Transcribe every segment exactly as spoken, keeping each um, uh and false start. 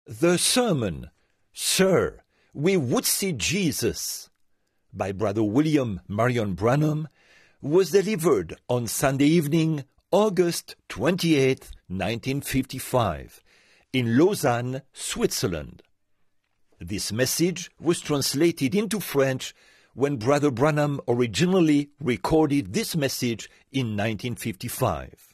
The sermon, Sir, We Would See Jesus, by Brother William Marion Branham, was delivered on Sunday evening, August twenty-eighth, nineteen fifty-five, in Lausanne, Switzerland. This message was translated into French when Brother Branham originally recorded this message in nineteen fifty-five.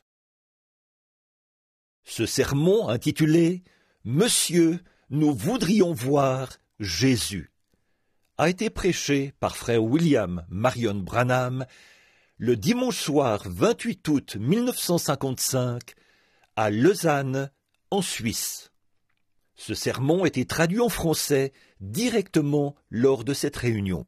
Ce sermon intitulé « Monsieur, nous voudrions voir Jésus » a été prêché par frère William Marion Branham le dimanche soir vingt-huit août mille neuf cent cinquante-cinq à Lausanne, en Suisse. Ce sermon était traduit en français directement lors de cette réunion.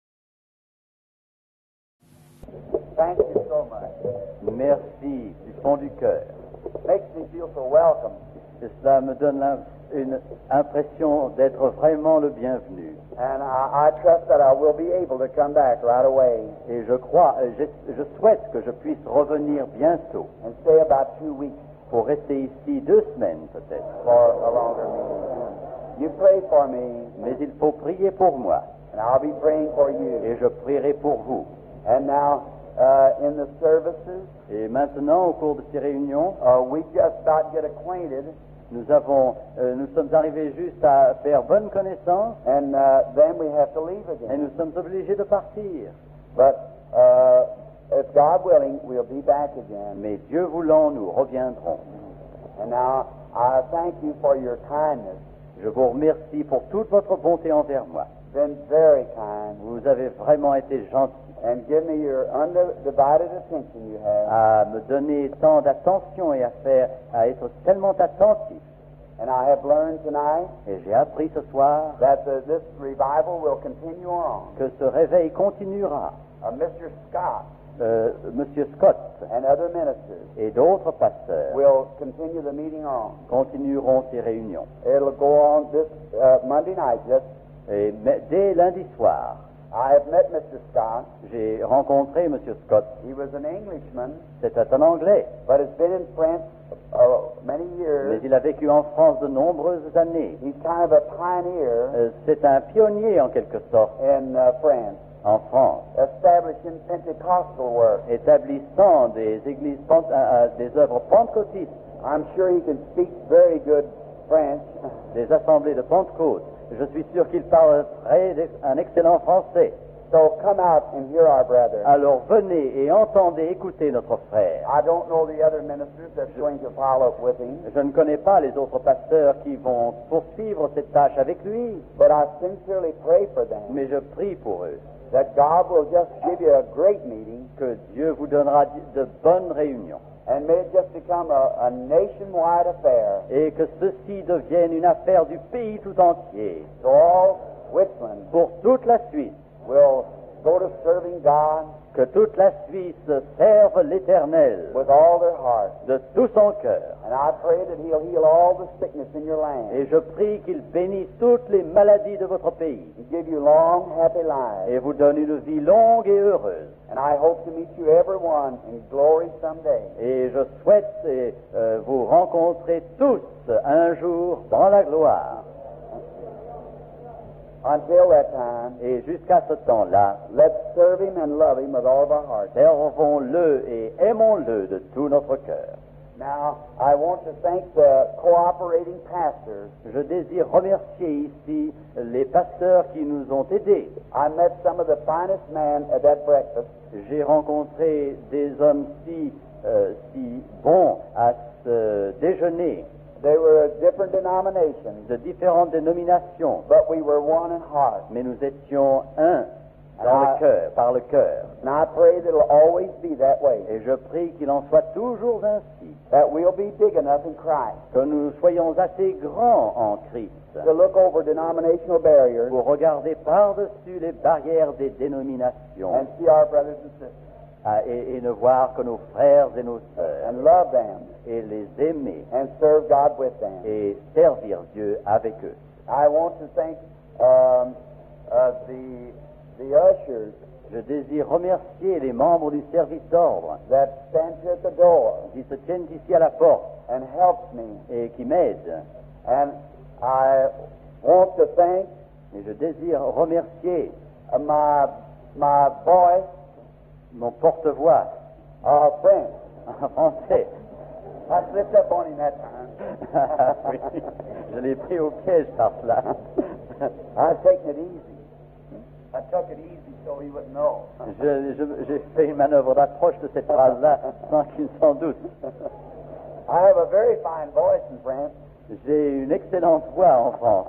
Thank you so much. Merci du fond du cœur. Makes me feel so welcome. Et cela me donne la, une impression d'être vraiment le bienvenu. And I, I trust that I will be able to come back right away. Et je crois, je, je souhaite que je puisse revenir bientôt. And stay about two weeks. Pour rester ici deux semaines peut-être. For a longer meeting. You pray for me. Mais il faut prier pour moi. And I'll be praying for you. Et je prierai pour vous. And now, uh, in the services. Et maintenant, au cours de ces réunions, uh, we just about get acquainted. Nous avons, euh, nous sommes arrivés juste à faire bonne connaissance. And uh, then we have to leave again. Et nous sommes obligés de partir. But uh, if God willing, we'll be back again. Mais Dieu voulant, nous reviendrons. And now I thank you for your kindness. Je vous remercie pour toute votre bonté envers moi. Been very kind. Vous avez vraiment été gentil. And give me your undivided attention you have. À me donner tant d'attention et à faire, à être tellement attentif. And I have learned tonight. Et j'ai appris ce soir. That the, this revival will continue on. Que ce réveil continuera. Uh, Mister Scott. Euh, Monsieur Scott. And other ministers. Et d'autres pasteurs. Will continue the meeting on. Continueront ces réunions. It'll go on this uh, Monday night. Just. Et dès lundi soir. I have met Mister Scott. J'ai rencontré Monsieur Scott. He was an Englishman. C'était un Anglais. But has been in France uh, many years. Mais il a vécu en France de nombreuses années. He's kind of a pioneer. Euh, c'est un pionnier en quelque sorte. In uh, France. En France. Establishing Pentecostal work. Établissant des églises, euh, euh, des œuvres pentecôtistes. I'm sure he can speak very good French. Des assemblées de Pentecôte. Je suis sûr qu'il parle très, un excellent français. So come out and hear our brother. Alors venez et entendez, écoutez notre frère. I don't know the other ministers that's going to follow up with him. Je ne connais pas les autres pasteurs qui vont poursuivre cette tâche avec lui. But I sincerely pray for them. Mais je prie pour eux. That God will just give you a great meeting. Que Dieu vous donnera de bonnes réunions. And may it just become a, a nationwide affair. Et que ceci devienne une affaire du pays tout entier. So all Switzerland. Pour toute la Suisse. Will go to serving God. Que toute la Suisse serve l'Éternel. With all their heart. De tout son cœur. And I pray that He'll heal all the sickness in your land. Et je prie qu'il bénisse toutes les maladies de votre pays. And give you long, happy lives. Et vous donne une vie longue et heureuse. And I hope to meet you everyone in glory someday. Et je souhaite euh, vous rencontrer tous un jour dans la gloire. Until that time, et jusqu'à ce temps-là, let's serve Him and love Him with all of our hearts. Servons-le et aimons-le de tout notre cœur. Now, I want to thank the cooperating pastors. Je désire remercier ici les pasteurs qui nous ont aidés. I met some of the finest men at that breakfast. J'ai rencontré des hommes si, euh, si bons à ce déjeuner. They were different denominations, de différentes dénominations, but we were one in heart. Mais nous étions un dans le cœur, par le cœur. And I pray that it'll always be that way. Et je prie qu'il en soit toujours ainsi. That we'll be big enough in Christ. Que nous soyons assez grands en Christ. To look over denominational barriers. Pour regarder par-dessus les barrières des dénominations. And see our brothers and sisters. Ah, et, et ne voir que nos frères et nos sœurs. And love them. Et les aimer. And serve God with them. Et servir Dieu avec eux. I want to thank um, uh, the the ushers. Je désire remercier les membres du service d'ordre. That stand at the door. Qui se tiennent ici à la porte. And help me. Et qui m'aident. And I thank Et je désire remercier uh, my, my voice, mon porte-voix uh, French. en français. I slipped up on him that time. Oui, je l'ai pris au piège par cela. I was taking it easy. I took it easy so he wouldn't know. Je- je- J'ai fait une manœuvre d'approche de cette phrase-là sans qu'il s'en doute. I have a very fine voice in France. J'ai une excellente voix en France.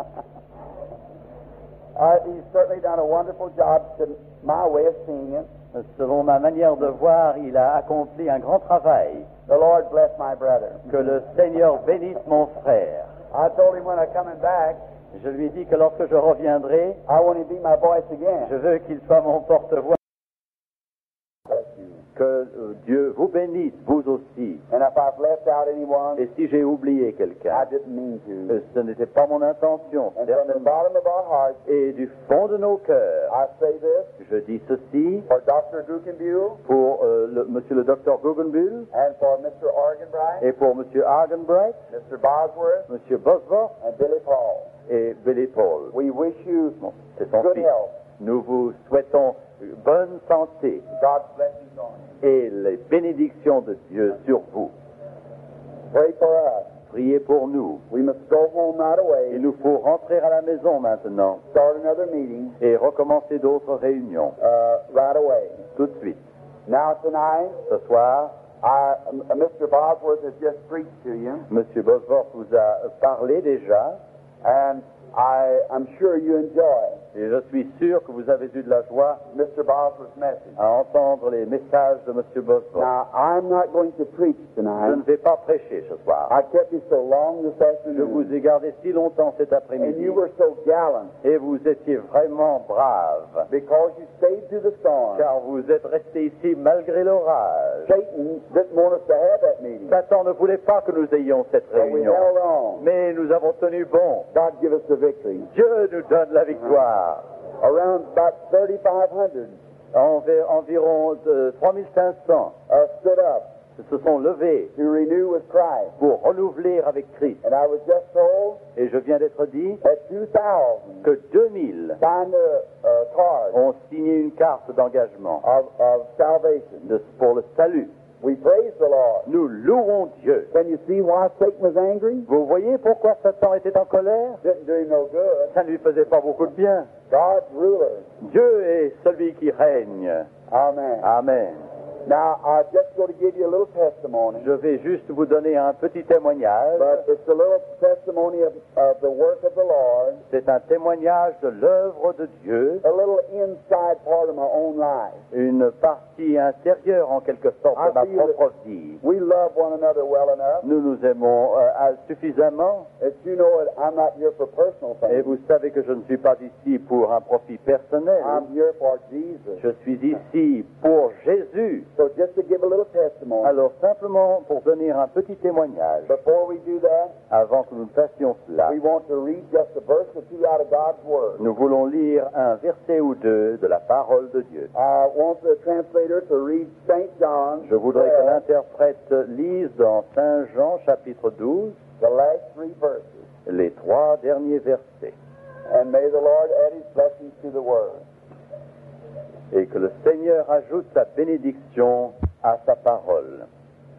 Uh, he's certainly done a wonderful job to my way of seeing it. Selon ma manière de voir, il a accompli un grand travail. The Lord bless my brother. Que le Seigneur bénisse mon frère. I told him when I'm coming back, Je lui ai dit que lorsque je reviendrai, I want him to be my voice again. je veux qu'il soit mon porte-voix. Que euh, Dieu vous bénisse, vous aussi. And if I've left out anyone, Et si j'ai oublié I quelqu'un, didn't mean to. euh, ce n'était pas mon intention. And from the certainement. bottom of our hearts, Et du fond de nos cœurs, I say this je dis ceci for Doctor Dukenbuhl pour euh, le, Monsieur le docteur Guggenbuhl and for Mister Argenbright, et pour Monsieur Argenbright, Mister Bosworth, Monsieur Bosworth and Billy Paul. et Billy Paul. We wish you Bon, c'est son good fils. health. Nous vous souhaitons bonne santé God's blessings on you. et les bénédictions de Dieu sur vous. Pray for us. Priez pour nous. We must go home right away, Il nous faut rentrer à la maison maintenant start another meeting et recommencer d'autres réunions uh, right away. tout de suite. Now tonight, Ce soir, I, uh, Mister Bosworth has just preached to you, Monsieur Bosworth vous a parlé déjà and I, I'm sure you enjoy et je suis sûr que vous avez eu de la joie Mister Bosworth's message. à entendre les messages de Monsieur Bosworth. Now, I'm not going to preach Je ne tonight. vais pas prêcher ce soir. I kept you so long this Je vous afternoon, ai gardé si longtemps cet and après-midi you were so gallant et vous étiez vraiment brave because you stayed through the storm. car vous êtes resté ici malgré l'orage. Satan didn't want us to have that meeting, Satan ne voulait pas que nous ayons cette but we réunion, held on. mais nous avons tenu bon. God give us the victory. Dieu nous donne la victoire. Around about thirty-five hundred Envi- environ de trois mille cinq cents uh, stood up se sont levés to renew with Christ, pour renouveler avec Christ. and I was just told Et je viens d'être dit that two thousand que deux mille signed a, a card ont signé une carte d'engagement of, of salvation. de- pour le salut. We praise the Lord. Nous louons Dieu. Can you see why Satan was angry? Vous voyez pourquoi Satan était en colère? Didn't do him no good. Ça ne lui faisait pas beaucoup de bien. God's ruler. Dieu est celui qui règne. Amen. Amen. Now, I'm just going to give you a little testimony, Je vais juste vous donner un petit témoignage. but it's a little testimony of, of the work of the Lord, C'est un témoignage de l'œuvre de Dieu, a little inside part of my own life. une partie intérieure en quelque sorte de ma I feel propre vie. We love one another well enough. Nous nous aimons euh, à- suffisamment As you know it, I'm not here for personal et things. vous savez que je ne suis pas ici pour un profit personnel. I'm here for Jesus. Je suis ici pour Jésus. So just to give a little testimony, Alors simplement pour donner un petit témoignage, before we do that, avant que nous fassions cela, we want to read just a verse or two out of God's Word. nous voulons lire un verset ou deux de la parole de Dieu. I want the translator to read Saint John, Je voudrais que twelve, l'interprète lise dans Saint Jean chapitre douze the last three verses. les trois derniers versets. And may the Lord add his blessings to the Word. Et que le Seigneur ajoute sa bénédiction à sa parole.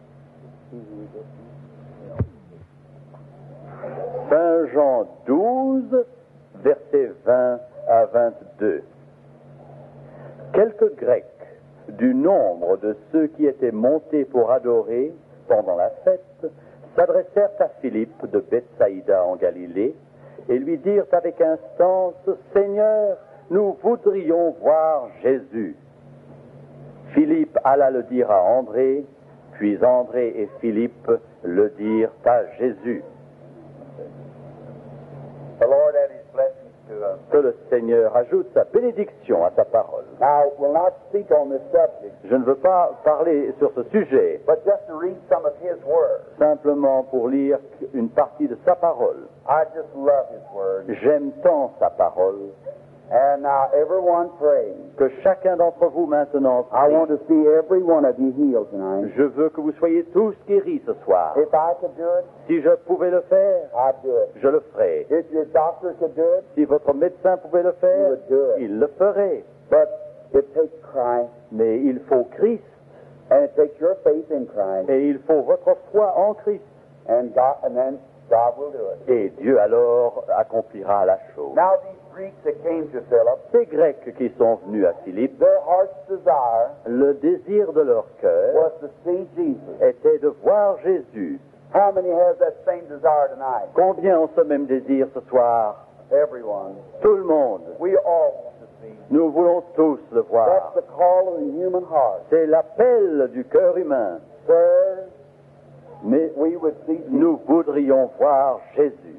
Saint Jean douze, versets vingt à vingt-deux. Quelques Grecs du nombre de ceux qui étaient montés pour adorer pendant la fête s'adressèrent à Philippe de Bethsaïda en Galilée et lui dirent avec instance, « Seigneur, nous voudrions voir Jésus. » Philippe alla le dire à André, puis André et Philippe le dirent à Jésus. The Lord add his blessings to us. Que le Seigneur ajoute sa bénédiction à sa parole. Now, we'll not speak on this subject, Je ne veux pas parler sur ce sujet, but just to read some of his Word. simplement pour lire une partie de sa parole. I just love his Word. J'aime tant sa parole. And now everyone pray. Que chacun d'entre vous maintenant I prie. want to see every one of you healed tonight. Je veux que vous soyez tous guéris ce soir. If I could do it, Si je pouvais le faire, I'd do it. je le ferais. If your doctor could do it, Si votre médecin pouvait le he faire, would do it. il le ferait. But it takes Christ, Mais il faut Christ and it takes your faith in Christ, et il faut votre foi en Christ. and God, and then God will do it. Et Dieu alors accomplira la chose. Now these Greeks that came to Philip, Ces Grecs qui sont venus à Philippe, their heart's desire le désir de leur cœur was to see Jesus. était de voir Jésus. How many has that same desire tonight? Combien ont ce même désir ce soir? Everyone. Tout le monde. We all want to see. Nous voulons tous le That's voir. the call of the human heart. C'est l'appel du cœur humain. Sir, Mais we would see Jesus. nous voudrions voir Jésus.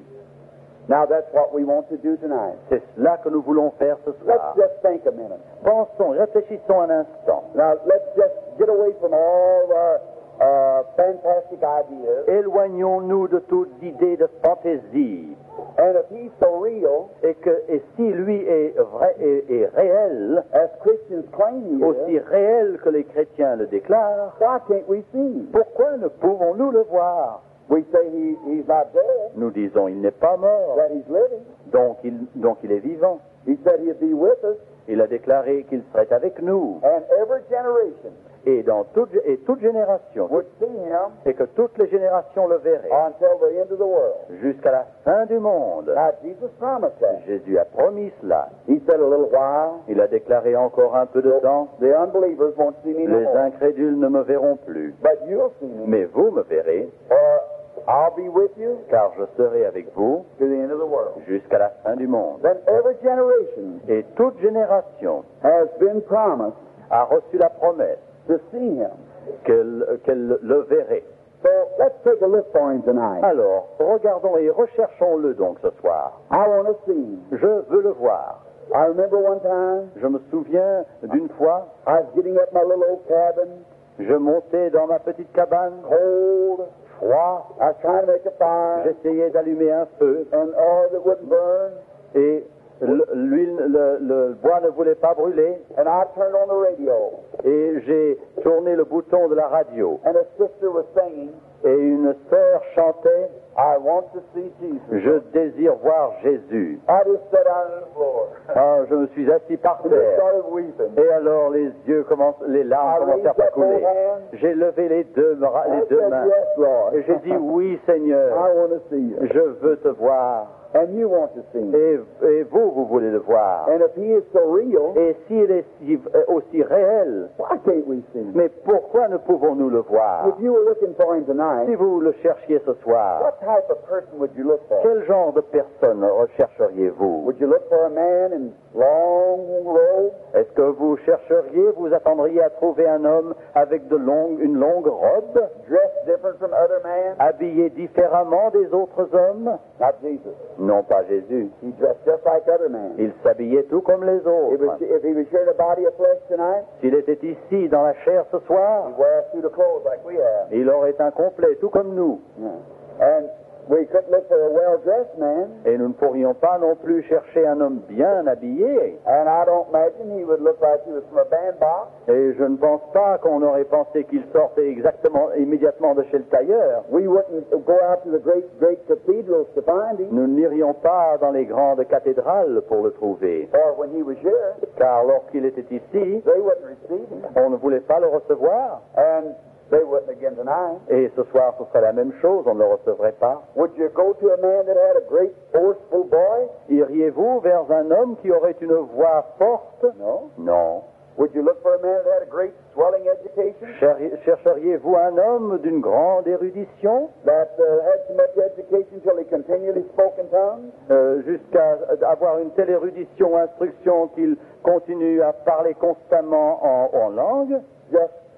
Now that's what we want to do tonight. C'est cela que nous voulons faire ce Let's soir. just think a minute. Pensons, réfléchissons un instant. Now let's just get away from all our uh, fantastic ideas. Éloignons-nous de toute idée de fantaisie. And if he's so real, Et, que, et si lui est vrai et, et réel, as Christians claim he aussi is, réel que les chrétiens le déclarent, why can't we see him? pourquoi ne pouvons-nous le voir? We say he, he's not dead, Nous disons, il n'est pas mort, that he's living. donc il, donc il est vivant. He said he'd be with us, Il a déclaré qu'il serait avec nous. and every generation Et, dans toute, et toute génération, would see him et que toutes les générations le verraient, until the end of the world. jusqu'à la fin du monde. Now Jesus promised that. Jésus a promis cela. He said a little while, Il a déclaré encore un peu de temps, the unbelievers won't see me no les more, incrédules ne me verront plus, but you'll see me, mais vous me verrez, for I'll be with you car je serai avec vous to the end of the world. jusqu'à la fin du monde. Then every generation Et toute génération has been promised a reçu la promesse to see him. qu'elle qu'elle le verrait. So let's take a look for him tonight. Alors, regardons et recherchons-le donc ce soir. I want to see him. Je veux le voir. I remember one time Je me souviens d'une fois, I was getting up my little old cabin, je montais dans ma petite cabane, cold, froid, I was trying to make a fire, j'essayais d'allumer un feu and oil that wouldn't burn, et l- l'huile, le, le bois ne voulait pas brûler and I turned on the radio, et j'ai tourné le bouton de la radio and a sister was singing, et une sœur chantait I want to see Jesus. « Je désire voir Jésus I just sat down on the floor. ». Ah, je me suis assis par And just terre started weeping. et alors les yeux commencent, les larmes I commencèrent raised à up both couler. hands. J'ai levé les deux, bras- I les deux said, mains yes, Lord. et j'ai dit « Oui Seigneur, I want to see you. je veux te voir ». And you want to see him. Et, et vous, vous voulez le voir. And if he is so real, Et s'il est si- euh, aussi réel, why can't we see him? mais pourquoi ne pouvons-nous le voir? If you were looking for him Si tonight, vous le cherchiez ce soir, what type of person would you look for? quel genre de personne rechercheriez-vous? Would you look for a man in long robes? Est-ce que vous chercheriez, vous attendriez à trouver un homme avec de longues, une longue robe, Dressed different from other men? habillé différemment des autres hommes? Not Jesus. Non, pas Jésus. He dressed just like other men. Il s'habillait tout comme les If, it was, autres. if he was sharing a body of flesh tonight, S'il était ici dans la chair ce soir, he'd wear a suit of clothes like we have. il aurait un complet, tout comme nous. Yeah. And we couldn't look for a well-dressed man, Et nous ne pourrions pas non plus chercher un homme bien habillé. and I don't imagine he would look like he was from a bandbox. Et je ne pense pas qu'on aurait pensé qu'il sortait exactement, immédiatement de chez le tailleur. We wouldn't go out to the great, great cathedrals to find him, Nous n'irions pas dans les grandes cathédrales pour le trouver. or when he was here, Car lorsqu'il était ici, they wouldn't receive him, on ne voulait pas le recevoir. and they wouldn't again tonight. Et ce soir, ce serait la même chose, on ne le recevrait pas. Would you go to a man that had a great, forceful voice? Iriez-vous vers un homme qui aurait une voix forte? No. Non. Would you look for a man that had a great, swelling education? Cher- Chercheriez-vous un homme d'une grande érudition, That uh, had so much education till he continually spoke in tongues? euh, jusqu'à avoir une telle érudition, instruction qu'il continue à parler constamment en, en langue? Just so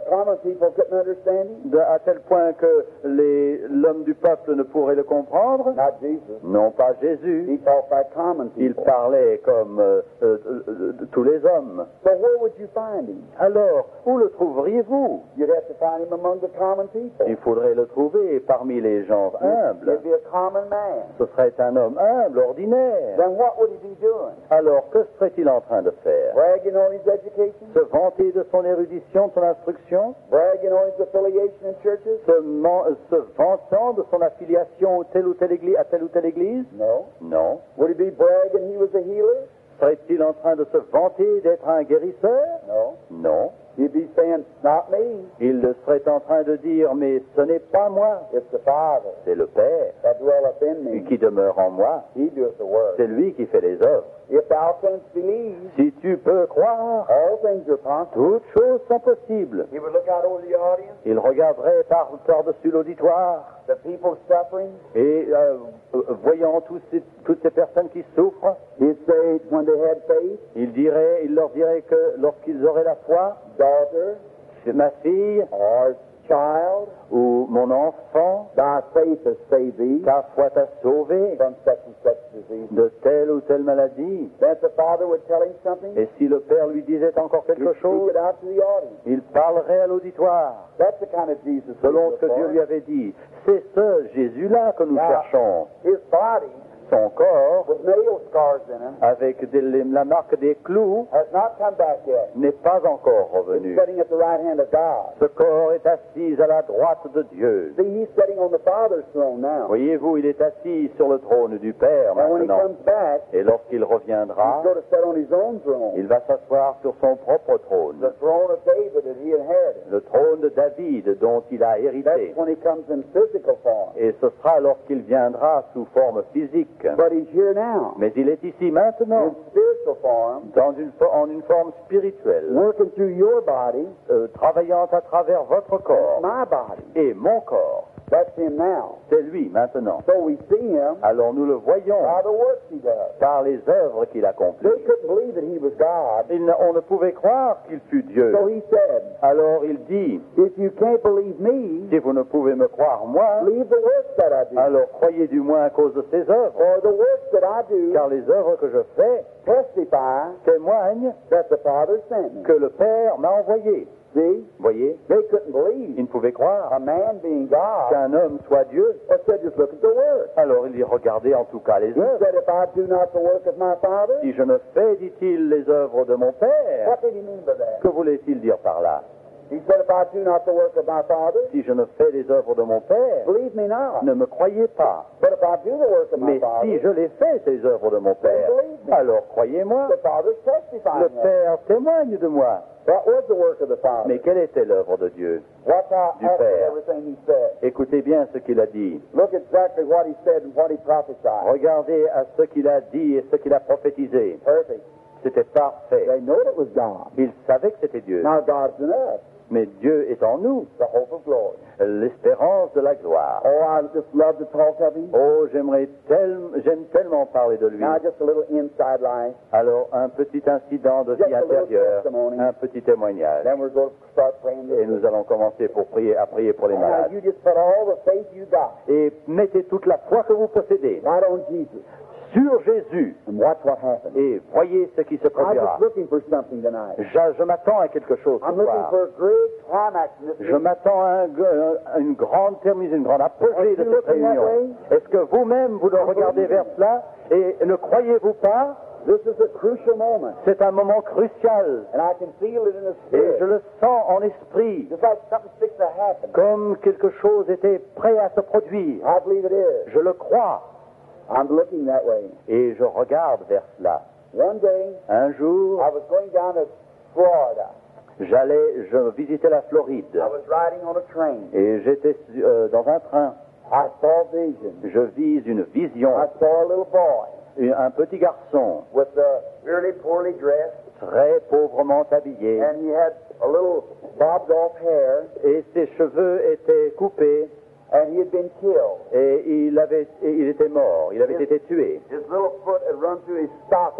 common people couldn't understand him? de- à tel point que les- l'homme du peuple ne pourrait le comprendre? Not Jesus. Non, pas Jésus. He talked like common Il people. parlait comme euh, euh, euh, tous les hommes. So where would you find him? Alors, où le trouveriez-vous? You'd have to find him among the common people. Il faudrait le trouver parmi les gens humbles. He'd be a common man. Ce serait un homme humble, ordinaire. Then what would he be doing? Alors, que serait-il en train de faire? Bragging on his education? Se vanter de son érudition, de son instruction? Bragging on his affiliation in churches? Se, man- se vantant de son affiliation à telle ou telle église, à telle ou telle église? No. Non. Would he be bragging he was a healer? Serait-il en train de se vanter d'être un guérisseur? No. Non. He'd be saying, not me. Il serait en train de dire, mais ce n'est pas moi, It's the Father c'est le Père that dwelleth in me. qui demeure en moi. He doeth the work. C'est lui qui fait les œuvres. If thou canst believe, Si tu peux croire, all things are possible. toutes choses sont possibles. He would look out over the audience, Il regarderait par, par-dessus l'auditoire the people suffering. et euh, euh, voyant tous ces- toutes ces personnes qui souffrent, He'd say, when they had faith, il, dirait, il leur dirait que lorsqu'ils auraient la foi, daughter c'est ma fille or child, ou mon enfant, thy faith has saved thee ta foi t'a sauvé from such and such disease. de telle ou telle maladie. Then if the Father would tell him something, Et si le Père lui disait encore he'd quelque speak chose, it out to the audience. il parlerait à l'auditoire, That's the kind of Jesus we selon ce look que Dieu for. lui avait dit. C'est ce Jésus-là que nous Now, cherchons. his body, Son corps, with nail scars in him, avec des- les- la marque des clous, has not come back yet. n'est pas encore He's revenu. sitting at the right hand of God. Ce corps est assis à la droite de Dieu. See, he's sitting on the Father's throne now. Voyez-vous, il est assis sur le trône du Père And when he maintenant. comes back, Et lorsqu'il he's reviendra, going to sit on his own throne, il va s'asseoir sur son propre trône, the throne of David that he inherited. le trône de David dont il a hérité. That's when he comes in physical form. Et ce sera lorsqu'il viendra sous forme physique. But he's here now, Mais il est ici maintenant, in spiritual form, dans une, fo- en une forme spirituelle, working through your body, euh, travaillant à travers votre corps my body. et mon corps. That's him now. C'est lui maintenant. So we see him Alors nous le voyons by the works he does. par les œuvres qu'il accomplit. They couldn't believe that he was God. Il ne- on ne pouvait croire qu'il fût Dieu. So he said, Alors il dit, if you can't believe me, si vous ne pouvez me croire moi, believe the works that I do. alors croyez du moins à cause de ces œuvres. For the works that I do Car les œuvres que je fais testify témoignent that the Father sent me. que le Père m'a envoyé. See? Voyez, They couldn't believe il ne pouvait croire a man being God. qu'un homme soit Dieu. But said, just look at the works. Alors il dit, regardez en tout cas les He œuvres. said, if I do not the work of my Father, Si je ne fais, dit-il, les œuvres de mon Père, what did he mean by that? que voulait-il dire par là? He said, if I do not the work of my Father, Si je ne fais les œuvres de mon Père, believe me not. ne me croyez pas. But if I do the work of my Mais Father, si je les fais, ces œuvres de mon Père, alors croyez-moi, the Father's testifying. le of it. Père témoigne de moi. What was the work of the Father? Mais quelle était l'œuvre de Dieu? Watch out du after Père. everything he said. Écoutez bien ce qu'il a dit. Look exactly what he said and what he prophesied. Regardez à ce qu'il a dit et ce qu'il a prophétisé. Perfect. C'était parfait. They know it was God. Il savait que c'était Dieu. Now God's in us, Mais Dieu est en nous, the hope of glory. l'espérance de la gloire. Oh, I just love to talk of him. Oh, j'aimerais tellement, j'aime tellement parler de lui. Now just a little inside line. Alors, un petit incident de vie intérieure, un petit témoignage. Then we're going to start praying Et this. nous allons commencer pour prier, à prier pour les Now malades. you just put all the faith you got Et mettez toute la foi que vous possédez right on Jesus sur Jésus and watch what happens. et voyez ce qui se I'm produira. just looking for something tonight. Je, je m'attends à quelque chose ce I'm looking soir. for a great climax in this Je meeting. m'attends à, un- à une grande terminaison, une grande apogée de cette réunion. Est-ce que vous-même, vous le regardez vers cela et ne croyez-vous pas? This is a crucial moment, C'est un moment crucial and I can feel it in the et je spirit. le sens en esprit, Just like something's fixing to happen. comme quelque chose était prêt à se produire. I believe it is. Je le crois I'm looking that way. et je regarde vers cela. One day, Un jour, I was going down to Florida. j'allais, je visitais la Floride I was riding on a train. et j'étais euh, dans un train. I saw a vision. Je vis une vision, I saw a little boy un un petit garçon with uh, really poorly dressed, très pauvrement habillé and he had a little bobbed off hair, et ses cheveux étaient coupés and he had been killed. et il, avait, et il était mort, il avait été tué. His little foot had run through his stocking,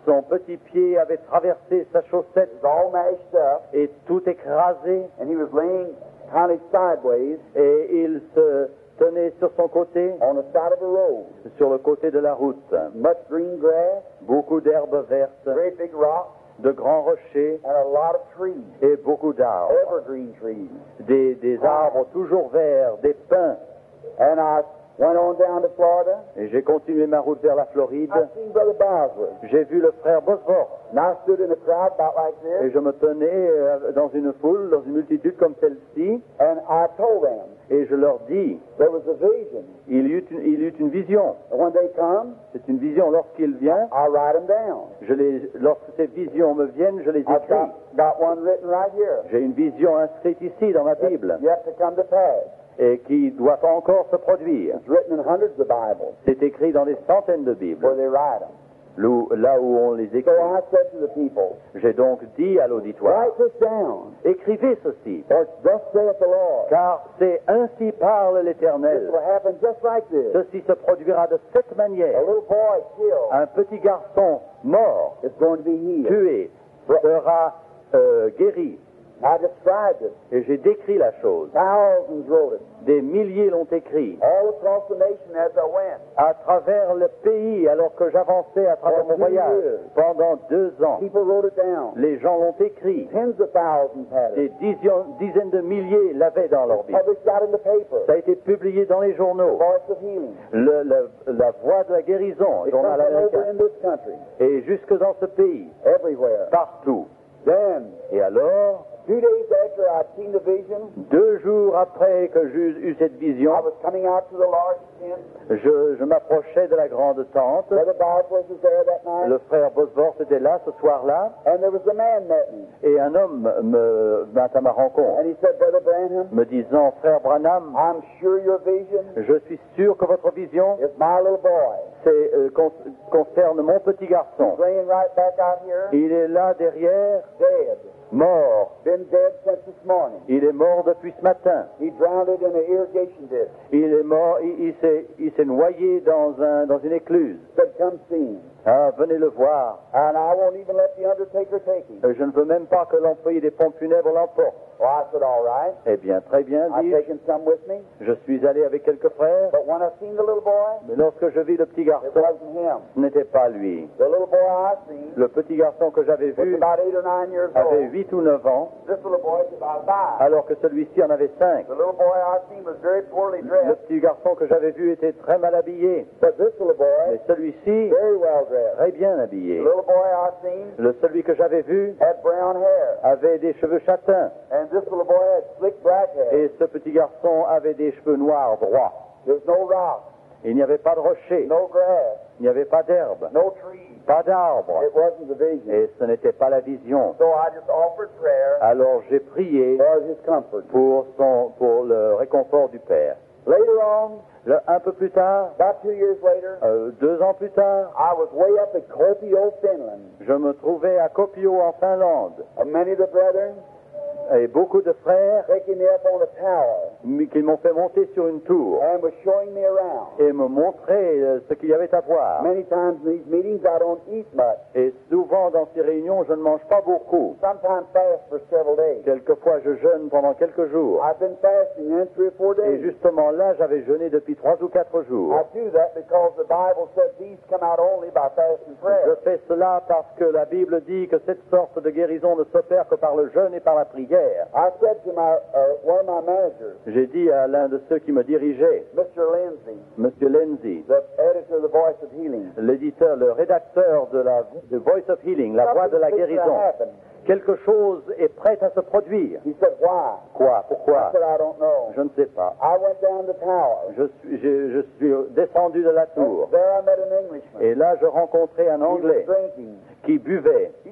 Son petit pied avait traversé sa chaussette It was all mashed up, et tout écrasé, and he was laying kind of sideways et il se tenait sur son côté, on the side of a road. sur le côté de la route. Much green grass, Beaucoup d'herbes vertes, very big rocks, de grands rochers and a lot of trees, et beaucoup d'arbres. evergreen trees. Des, des arbres toujours verts, des pins. And I went on down to Florida. Et j'ai continué ma route vers la Floride. I seen Brother Bosworth, J'ai vu le frère Bosworth. and I stood in a crowd about like Et this, je me tenais euh, dans une foule, dans une multitude comme celle-ci, and I told them et je leur dis, there was a vision. il y eut une, il y eut une vision. And when they come, C'est une vision. Lorsqu'il vient, I write them down. je les, lorsque ces visions me viennent, je les I've écris. got, got one written right here. J'ai une vision inscrite ici dans ma Bible, Yet to come to pass. et qui doit encore se produire. It's written in hundreds of Bibles C'est écrit dans des centaines de where Bibles, they write them. là- là où on les So écrit. I said to the people, J'ai donc dit à l'auditoire, write this down, écrivez ceci, or thus saith the Lord. car c'est ainsi parle This l'Éternel. will happen just like this. Ceci se produira de cette A manière. little boy killed Un petit garçon mort, is going to be healed. tué, sera euh, guéri. I described it. Et j'ai décrit la chose. Thousands wrote it. Des milliers l'ont écrit. All across the nation as I went. À travers le pays, alors que j'avançais à travers mon voyage, pendant deux ans, People wrote it down. les gens l'ont écrit. Tens of thousands had Des it. dizaines, dizaines de milliers l'avaient dans leur Bible. Published out in the paper. Ça a été publié dans les journaux. Voice of healing. Le- le- la voix de la guérison, It journal comes from over américain. in this country. Et jusque dans ce pays, Everywhere. partout. Then, Et alors, two days after I'd seen the vision, deux jours après que j'eus eu cette vision, I was coming out to the large tent. je, je m'approchais de la grande tente. Brother Bosworth was there that night. Le frère Bosworth était là ce soir-là, And there was a man met me. et un homme me vint à ma rencontre, And he said, Brother Branham, me disant, frère Branham, I'm sure your vision je suis sûr que votre vision is my little boy. c'est, euh, con- concerne mon petit garçon. He's laying right back out here, Il est là derrière, dead. mort. Been dead since this morning. Il est mort depuis ce matin. He drowned in an irrigation ditch. Il est mort, il, il s'est, il s'est noyé dans, un, dans une écluse. Said, come see him. Ah, venez le voir. And I won't even let the undertaker take him. Euh, Je ne veux même pas que l'employé des pompes funèbres l'emporte. Well, I said, all right. Eh bien, très bien, I've dis-je. taken some with me. Je suis allé avec quelques frères, But when I seen the little boy, mais lorsque je vis le petit it garçon, wasn't him. ce n'était pas lui. The little boy I seen Le petit garçon que j'avais was vu about eight or nine years avait old. huit ou neuf ans, This little boy was about five. alors que celui-ci en avait cinq. The little boy I seen was very poorly Le dressed. petit garçon que j'avais vu était très mal habillé, But this little boy, mais celui-ci, very well dressed. très bien The habillé. little boy I seen Le celui que j'avais vu had brown hair. avait des cheveux châtains, And this little boy had slick black hair. et ce petit garçon avait des cheveux noirs droits. There's no rock, Il n'y avait pas de rocher, no grass, il n'y avait pas d'herbe, no trees. pas d'arbre, It wasn't the vision. et ce n'était pas la vision. So I just offered prayer Alors j'ai prié for his comfort. pour, son, pour le réconfort du Père. Later on, Le- un peu plus tard, about two years later, euh, deux ans plus tard, I was way up at Kuopio, Finland. je me trouvais à Kuopio en Finlande, Uh, many of the brethren et beaucoup de frères taking me up on a tower m- qui m'ont fait monter sur une tour and was showing me around. et me montrer euh, ce qu'il y avait à voir. Many times in these meetings I don't eat much. Et souvent dans ces réunions, je ne mange pas beaucoup. Sometimes fast for several days. Quelquefois, je jeûne pendant quelques jours. I've been fasting then three or four Et days. justement là, j'avais jeûné depuis trois ou quatre jours. I do that because the Bible said these come out only by fast and Je prayer. fais cela parce que la Bible dit que cette sorte de guérison ne s'opère que par le jeûne et par la prière. I said to my uh, one of my managers, J'ai dit à l'un de ceux qui me dirigeait, Mister Lindsay, Monsieur Lindsay, the editor of the Voice of Healing, l'éditeur, le rédacteur de la de Voice of Healing, la voix de la something's fixing to guérison, happen. quelque chose est prêt à se produire. He said, why? Quoi? I Pourquoi? said, I don't know. Je ne sais pas. I went down the tower. Je suis, je, je suis descendu de la tour. And there I met an Englishman. Et là, je rencontrais un He was Anglais drinking. qui buvait. He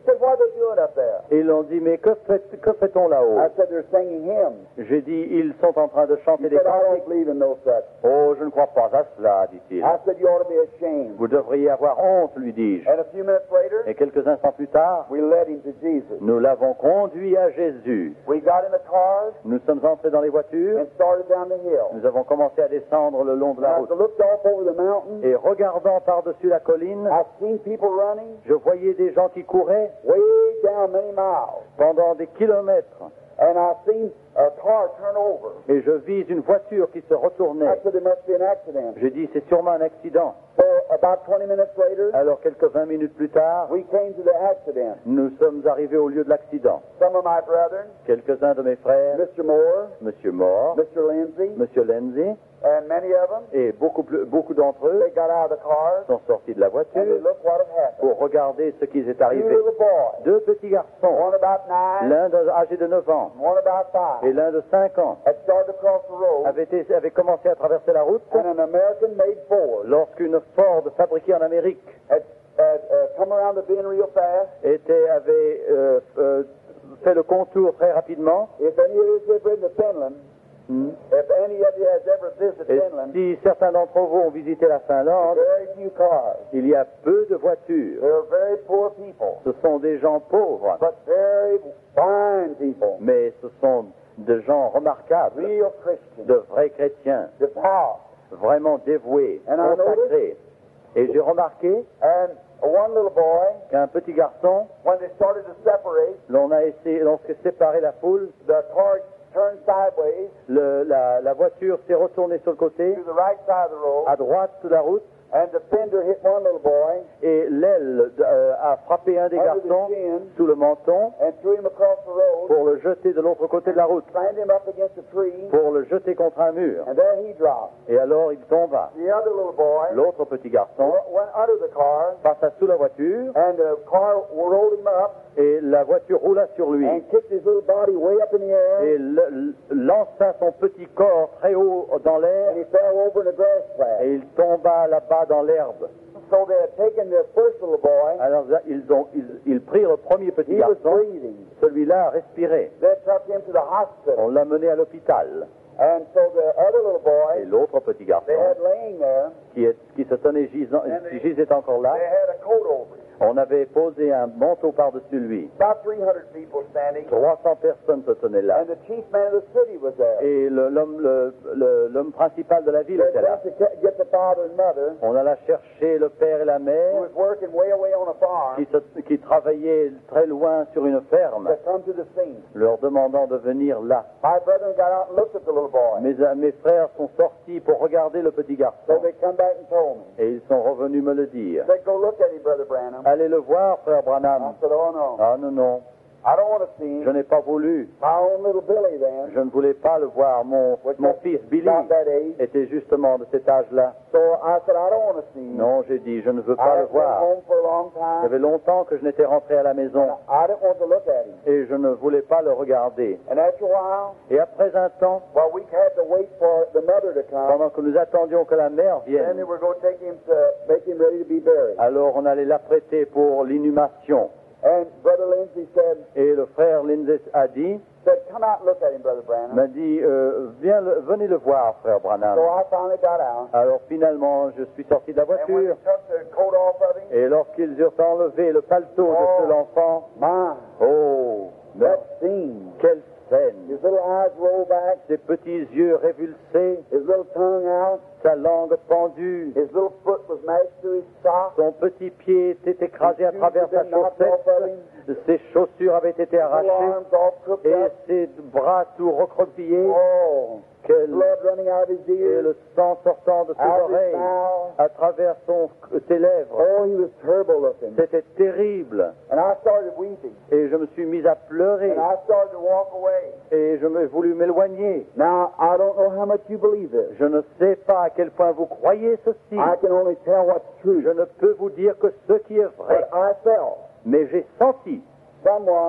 said, what are they doing up there? Et ils ont dit, mais que, fait, que fait-on là-haut? I said, they're singing hymns. J'ai dit, ils sont en train de He chanter des said, I don't cantiques. believe in no such. Oh, je ne crois pas à cela, dit-il. I said, you ought to be ashamed. Vous devriez avoir honte, lui dis-je. And a few minutes later, Et quelques instants plus tard, we led him to Jesus. nous l'avons conduit à Jésus. We got in the cars Nous sommes entrés dans les voitures. and started down the hill. Nous avons commencé à descendre le long de la And as route. I looked off over the mountain, Et regardant par-dessus la colline, I seen people running je voyais des gens qui couraient way down many miles. pendant des kilomètres. And I seen a car turn over. Et je vis une voiture qui se I retournait. said, there must be an accident. Je dis, c'est sûrement un accident. So about twenty minutes later, Alors, quelques vingt minutes plus tard, we came to the accident. nous sommes arrivés au lieu de l'accident. Some of my brethren, Quelques-uns de mes frères, Mister Moore, Monsieur Moore, Mister Lindsay, Monsieur Lindsay, and many of them, et beaucoup, plus- beaucoup d'entre eux they got out of the cars sont sortis de la and they voiture looked what had happened. pour regarder ce qui est Two arrivé. little boys, Deux petits garçons, one about nine, l'un de- âgé de neuf ans one about et five, l'un de cinq ans, had started across the road, avaient, été- avaient commencé à traverser la route and an American-made Ford lorsqu'une Ford fabriquée en Amérique had, had uh, come around the bend real fast. était, avait euh, euh, fait le contour très rapidement. If any of you have been to Finland, Hmm. if any of you has ever visited Et Finland, si certains d'entre vous ont visité la Finlande, very few cars. il y a peu de voitures. They're very poor people, Ce sont des gens pauvres, but very fine people, mais ce sont des gens remarquables, real Christians, de vrais chrétiens, devout. vraiment dévoués, And I consacrés. Et j'ai remarqué And one little boy, qu'un petit garçon, when they started to separate, l'on a essayé, lorsque séparé la foule, the car turned sideways le- la, la voiture s'est retournée sur le côté, to the right side of the road, à droite de la route, and the fender hit one little boy et l'aile euh, a frappé un des under the garçons chin sous le menton and threw him across the road, pour le jeter de l'autre côté de la route, slammed him up against a tree, pour le jeter contre un mur. and there he dropped. Et alors il tomba. The other little boy L'autre petit garçon went under the car, passa sous la voiture and the car rolled him up et la voiture roula sur lui and kicked his little body way up in the air, et le- lança son petit corps très haut dans and l'air he fell over in a grass patch. et il tomba là-bas dans l'herbe. So they had taken the first little boy. Alors ils, ont, ils, ils prirent le premier petit He was garçon, breathing. celui-là respirait. They took him to the hospital. On l'a mené à l'hôpital. And so the other little Et boy, l'autre petit garçon, they had laying there, qui, est, qui se tenait gisant, qui gisait encore là, they had a coat over him. on avait posé un manteau par-dessus lui. About three hundred people standing, trois cents personnes se tenaient là. and the chief man of the city was there. Et le- l'homme le, le- l'homme principal de la ville They était là. went to get get the father and mother, On alla chercher le père et la who mère was working way away on a farm, qui, se- qui travaillaient très loin sur une ferme, to come to the scene. leur demandant de venir là. My brethren got out and looked at the little boy. Mes, mes frères sont sortis pour regarder le petit So garçon they come back and told me. et ils sont revenus me le dire. They said, go look at him, Brother Branham. Allez le voir, frère I Branham. said, oh no, Ah non, non, I don't want to see je him. n'ai pas voulu. My own little Billy then, Je ne voulais pas le voir. Mon, was mon just fils Billy about that age. était justement de cet âge-là. So I said, I don't want to see him. Non, j'ai dit, je ne veux I pas le had been voir. home for a long Ça time. fait longtemps que je n'étais rentré à la maison I didn't want to look at him. et je ne voulais pas le regarder. And after a while, Et après un temps, well, we had to wait for the mother to come. pendant que nous attendions que la mère Then they vienne, were going to take him to make him ready to be buried. alors on allait l'apprêter pour l'inhumation. And Brother Lindsay said, Et le frère Lindsay a dit, said, come out and look at him, Brother Branham. m'a dit, euh, viens le- venez le voir, frère Branham. So I finally got out. Alors finalement, je suis sorti de la And when they voiture took the coat off of him, et lorsqu'ils eurent enlevé le paletot de Oh. ce l'enfant, my, oh, that scene. quelle scène! His little eyes rolled back, Ses petits yeux révulsés, his little tongue out, sa langue pendue, his little foot was mashed to his sock. son petit pied était écrasé à His travers shoes sa had been knocked off of him. chaussette, ses chaussures avaient été Little arrachées arms all crooked et up. ses bras tout recroquevillés, Oh, quel- blood running out of his et ears, le sang sortant de ses out of his oreilles mouth. à travers son, ses lèvres. Oh, he was terrible looking. C'était terrible. And I started weeping. Et je me suis mis à pleurer And I started to walk away. et je me voulu m'éloigner. Now, I don't know how much you believe this. Je ne sais pas à quel point vous croyez ceci. I can only tell what's true. Je ne peux vous dire que ce qui est vrai. But I felt Mais j'ai senti someone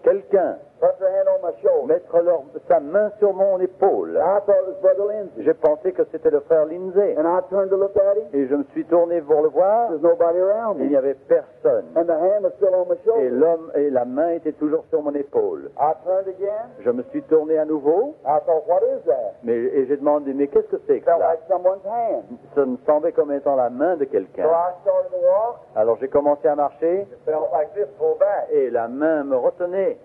quelqu'un put their hand on my shoulder. mettre leur- sa main sur mon épaule. And I thought it was Brother Lindsay. J'ai pensé que c'était le frère Lindsay. And I turned to look at him. Et je me suis tourné pour le voir. There's nobody around Il me. n'y avait personne. And the hand was still on my Et shoulder. l'homme et la main étaient toujours sur mon épaule. I turned again. Je me suis tourné à nouveau, I thought, what is that? mais et j'ai demandé, mais qu'est-ce que c'est que Felt ça? like someone's hand. Ça me semblait comme étant la main de So quelqu'un. I started to walk. Alors j'ai commencé à marcher It felt like this, pulled back. et la main me retenait.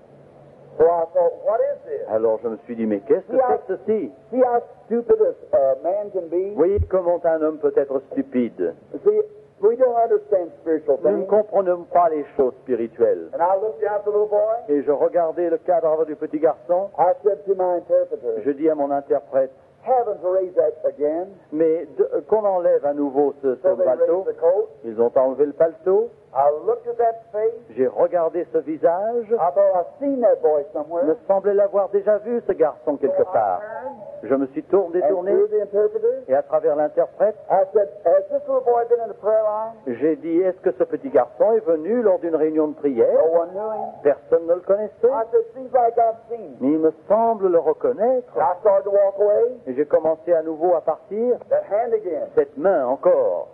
So I thought, what is this? Alors je me suis dit, mais qu'est-ce que c'est que ceci? See how stupid a uh, man can be? Vous voyez comment un homme peut être stupide. See, we don't understand spiritual Nous ne things. comprenons pas les choses spirituelles. And I looked down at the little boy. Et je regardais le cadavre du petit garçon. I said to my interpreter, Je dis à mon interprète, heaven to raise that again. mais de- euh, qu'on enlève à nouveau ce, ce So they paletot. raised the coat. Ils ont enlevé le paletot. I looked at that face. J'ai regardé ce visage. I thought I'd seen that boy Il me somewhere. semblait l'avoir déjà vu, ce garçon, quelque So I part. turned, Je me suis tourné, and tourné, through the interpreter, et à travers l'interprète, I said, has this little boy been in the prayer line? j'ai dit, est-ce que ce petit garçon est venu lors d'une réunion de prière? No one knew him. Personne ne le connaissait. I said, seems like I've seen him. Mais il me semble le reconnaître. And I started to walk away. Et j'ai commencé à nouveau à partir. That hand again. Cette main encore.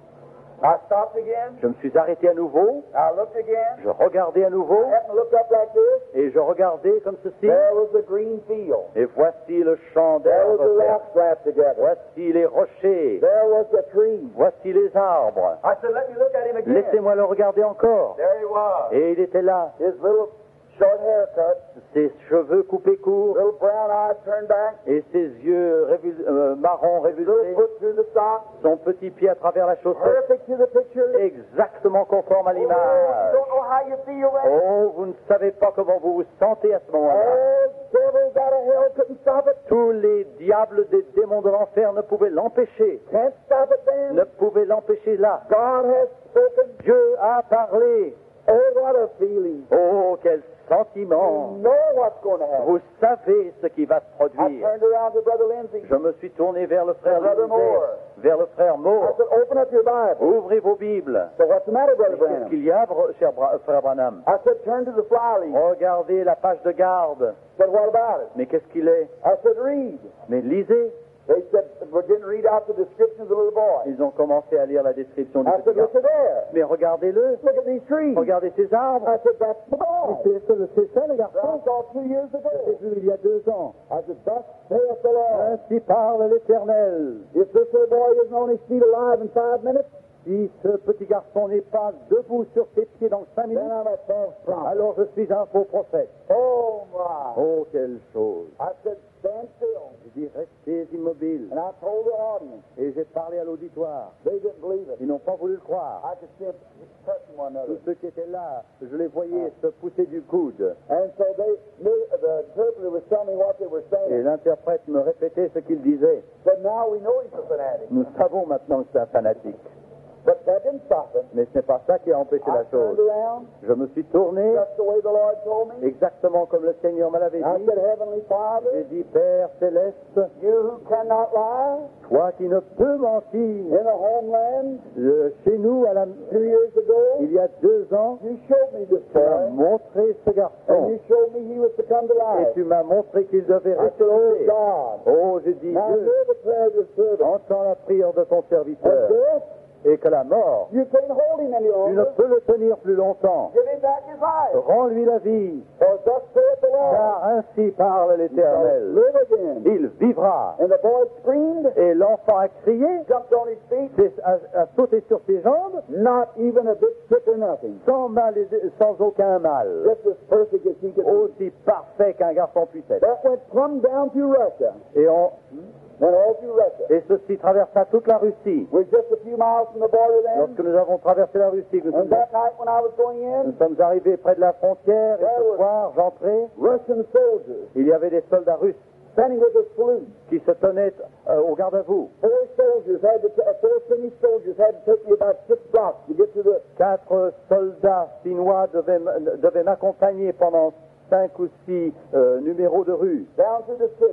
I stopped again. Je me suis arrêté à nouveau. I looked again. Je regardais à nouveau. I happened to look up like this. Et je regardais comme ceci. There was the green field. Et voici le champ There was the d'herbe verte. rocks slapped together. Voici les rochers. There was the tree. Voici les arbres. I said, let me look at him again. Laissez-moi le regarder encore. There he was. Et il était là. His little short haircut, Ses cheveux coupés courts. little brown eyes turned back, Et ses yeux révul- euh, marrons little révulsés. foot through the sock, Son petit pied à travers la chaussette. perfect to the picture. Exactement conforme à Oh, you l'image. don't know how you feel then. Oh, vous ne savez pas comment vous vous sentez à ce moment-là. Oh, devils out of hell couldn't stop it. Tous les diables des démons de l'enfer ne pouvaient l'empêcher. Can't stop it then. Ne pouvaient l'empêcher là. God has spoken. Dieu a parlé. Oh, what a feeling. Oh, quel You sentiment. know what's going to happen. Vous savez ce qui va se I produire. turned around to Brother Lindsay. Je me suis tourné vers le frère Brother Lindsay, Moore. vers le frère I Moore. said, open up your Bible. Ouvrez vos Bibles. So what's the matter, Brother Qu'est-ce Branham? qu'il y a, bro- cher Bra- frère Branham? I said, turn to the fly leaf. Regardez la page de garde. I said, what about it? Mais qu'est-ce qu'il est? I said, read. Mais lisez. They said, we're going to read out the description of the little boy. Ils ont commencé à lire la description du I petit said, look garçon. at there. Mais regardez-le. Look at these trees. Regardez ces arbres. I said, that's the boy. C'est ça, c'est ça, le That I garçon. saw two years ago. J'ai vu il y a deux ans. I said, thus saith the Lord. Ainsi parle l'Éternel. If this little boy isn't on his feet alive in five minutes, Si ce petit garçon n'est pas debout sur ses pieds dans cinq minutes, then I'm a false prophet. alors je suis un faux prophète. Oh, my. Oh, quelle chose. I said, stand still. Je dis, restez immobiles. And I told the audience. Et j'ai parlé à l'auditoire. They didn't believe it. Ils n'ont pas voulu le croire. I could see them touching one another. Tous ceux qui étaient là, je les voyais se pousser du coude. And so they knew, the interpreter was telling me what they were Et saying. l'interprète me répétait ce qu'il disait. But now we know he's a fanatic. Nous savons maintenant que c'est un fanatique. But that didn't stop him. Mais ce n'est pas ça qui a empêché I la turned chose. around, Je me suis tourné, just the way the Lord told me. exactement comme le Seigneur me l'avait I dit. said, Heavenly J'ai Father, dit, Père céleste, you who cannot lie, toi qui ne peux mentir, in a homeland euh, chez nous, à la, two years ago, il y a deux ans, you showed me this tu m'as boy, montré ce and garçon. you showed me he was to come to Et life. tu m'as montré qu'il devait I said, oh ressusciter. God, Oh, j'ai dit, now Dieu, hear the prayer of your servant. entends la prière de ton And serviteur. this, Et que la mort, you can't hold him any tu ne longer. peux le tenir plus longtemps. Give him back his life. Rends-lui la vie, For thus saith the Lord, car ainsi parle shall l'Éternel. live again. Il vivra. And the boy screamed, Et l'enfant a crié, jumped on his feet, s'est- a, a sauté sur ses jambes, not even a bit sick or nothing. sans mal, et de- sans aucun mal. Just as perfect as he could be. Aussi parfait qu'un garçon puisse être. That went plumb down through Russia. Et, on, Went all through Russia. et ceci traversa toute la Russie. We're just a few miles from the border then. Lorsque nous avons traversé la Russie, nous, And sommes- that night when I was going nous in, sommes arrivés près de la frontière, et ce soir, j'entrais, Russian soldiers il y avait des soldats russes standing with a salute. qui se tenaient euh, au garde à vous. Four soldiers had to, uh, four Finnish soldiers had to take me about six blocks to get to the. Quatre soldats chinois devaient, m- devaient m'accompagner pendant cinq ou six euh, numéros de rue down through the city.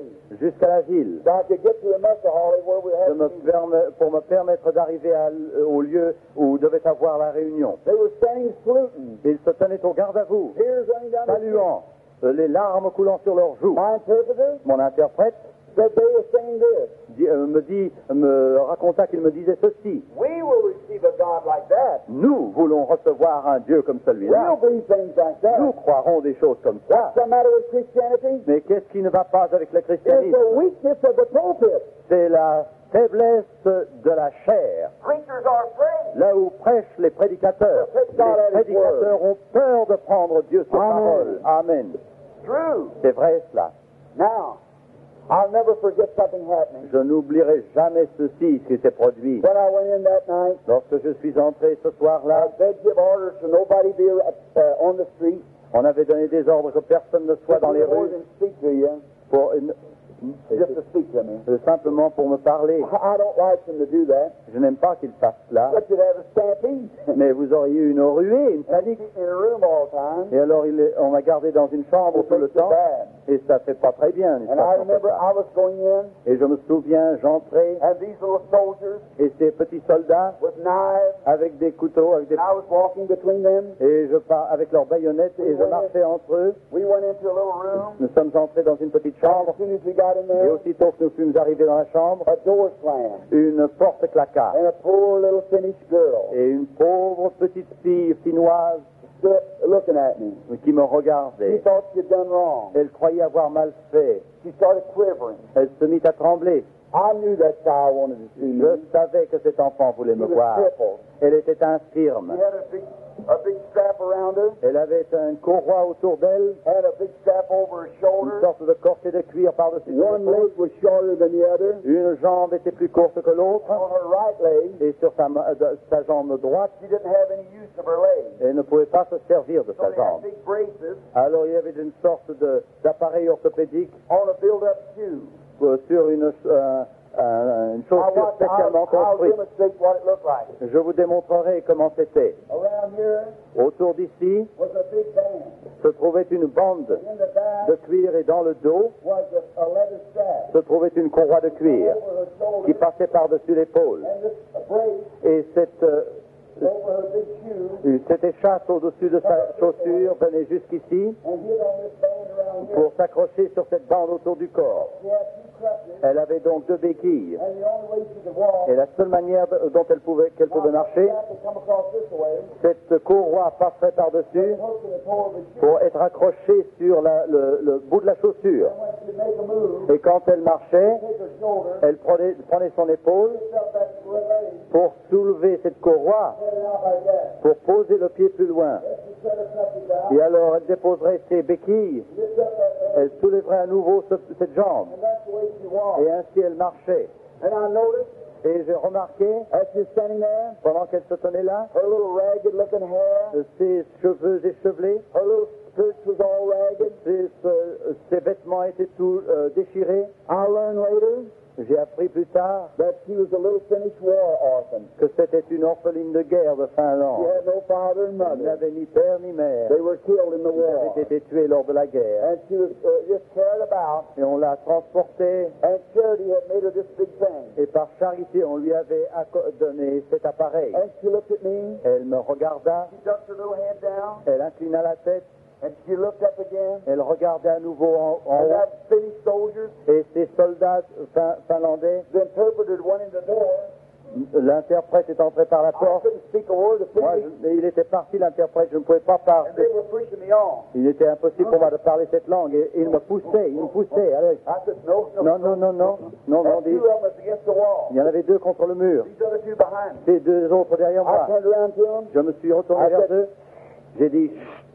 jusqu'à la ville, so I could get to the Mesa Hall where we de had me the meeting. perme- pour me permettre d'arriver à l- au lieu où devait avoir la réunion. They were standing saluting, Ils se tenaient au garde à vous, tears running down their cheeks. saluant, euh, les larmes coulant sur leurs joues. My interpreter Mon interprète said they were saying this. dit- euh, me dit, me raconta qu'il me disait ceci. We will receive a God like that. Nous voulons recevoir un Dieu comme We'll celui-là. believe things like Nous that. croirons des choses comme ça. What's the matter with Christianity? Mais qu'est-ce qui ne va pas avec le It's christianisme? the weakness of the pulpit. C'est la faiblesse de la chair. Preachers are afraid. Là où prêchent les prédicateurs. Les prédicateurs ont peur de prendre Dieu sur Amen. parole. Amen. True. C'est vrai cela. Now, I'll never forget something happening. Je n'oublierai jamais ceci, ce qui s'est produit. When I went in that night, Lorsque je suis entré ce soir-là, they'd give orders to nobody be uh, on the street. on avait donné des ordres que personne ne soit dans les More rues than speak to you, pour une- just to speak to me. euh, simplement pour me parler. I don't like them to do that. Je n'aime pas qu'ils fassent cela, But you'd have a stampede. mais vous auriez eu une ruée, une And panique. keep me in a room all the time. Et alors il est- on m'a gardé dans une chambre tout le It's so temps, bad. et ça fait pas très bien. une And I façon remember comme ça. I was going in, Et je me souviens, j'entrais, and these little soldiers et ces petits soldats with knives, avec des couteaux, avec des... and I was walking between them. et je pars avec leurs baïonnettes, et je marchais entre eux. We went into a little room. Nous sommes entrés dans une petite And chambre, as soon as we got in et there, aussitôt que nous fûmes arrivés dans la chambre, a door slammed, une porte claqua, and a poor little Finnish girl et une pauvre petite fille finnoise stood looking at me. qui me She regardait. thought she'd done wrong. Elle croyait avoir mal fait. She started quivering. Elle se mit à trembler. I knew that child wanted to see me. Je savais que cet enfant voulait She me was voir. crippled. Elle était infirme. She had a big, a big strap around her, Elle avait un courroie autour d'elle, had a big strap over her une shoulder. sorte de corset de cuir par-dessus son One épaule. leg was shorter than the other. Une jambe était plus courte que l'autre, On her right leg, et sur sa, ma- de- sa jambe droite, she didn't have any use of her leg. elle ne pouvait pas se servir de So sa they had jambe. big braces Alors il y avait une sorte de- d'appareil orthopédique on a build-up shoe. euh, sur une, euh, un- une I chaussure watched, I'll, spécialement I'll construite. demonstrate what it looked like. Je vous démontrerai comment c'était. Around here Autour d'ici was a big band. se trouvait une bande In the back de cuir, et dans le dos was a, a leather strap se trouvait une courroie de cuir over her shoulder, qui passait par-dessus l'épaule. and this brace Et cette, euh, over her big shoe, cette échasse au-dessus de sa chaussure venait jusqu'ici and hit on this band around here. pour s'accrocher sur cette bande autour du corps. She had two crutches, Elle avait donc deux béquilles. and the only way she could walk, Et la seule manière de- dont elle pouvait, qu'elle pouvait marcher, strap would come across this way, cette courroie passerait par-dessus hooked in the toe of her shoe. pour être accrochée sur la- le, le bout de la chaussure. And when she'd make a move, Et quand elle marchait, take her shoulder, elle prenait, prenait son épaule lift up that leg, pour soulever cette courroie, set it out like that. pour poser le pied plus loin. Then she set her crutches out, Et alors elle déposerait ses béquilles, lift up that leg, elle soulèverait à nouveau ce- cette jambe. and that's the way she walked. Et ainsi elle marchait. And I noticed, Et j'ai remarqué, as she's standing there, pendant qu'elle se tenait là, her little ragged-looking hair, ses cheveux échevelés, her little skirt was all ragged. ses, euh, ses vêtements étaient tout euh, déchirés. I learned later J'ai appris plus tard that she was a little Finnish war orphan. que c'était une orpheline de guerre de She Finlande. had no father and Elle mother. n'avait ni père ni mère. They were killed in the Elle war. avait été tuée lors de la guerre. And she was uh, just carried about, Et on l'a transportée, and charity had made her this big thing. et par charité, on lui avait acco- donné cet appareil. And she looked at me, Elle me regarda, she ducked her little head down, elle inclina la tête, and she looked up again. elle regardait à nouveau en, en And haut, that Finnish soldier, et ces soldats fin- finlandais, the interpreter went in the door. l'interprète est entré par la I porte. couldn't speak a word of Moi, Finnish, je- il était parti, l'interprète, je ne pouvais pas and parler. they were pushing me on. Il était impossible pour moi de parler cette langue, et il me poussait, il me poussait. Allez. I said, no, no, Non, non, non, non, non, non, And dit. two of them was against the wall. Il y en avait deux contre le mur, These other two behind me. ces deux autres derrière I moi. turned around to them, Je me suis retourné I vers said- eux, j'ai dit,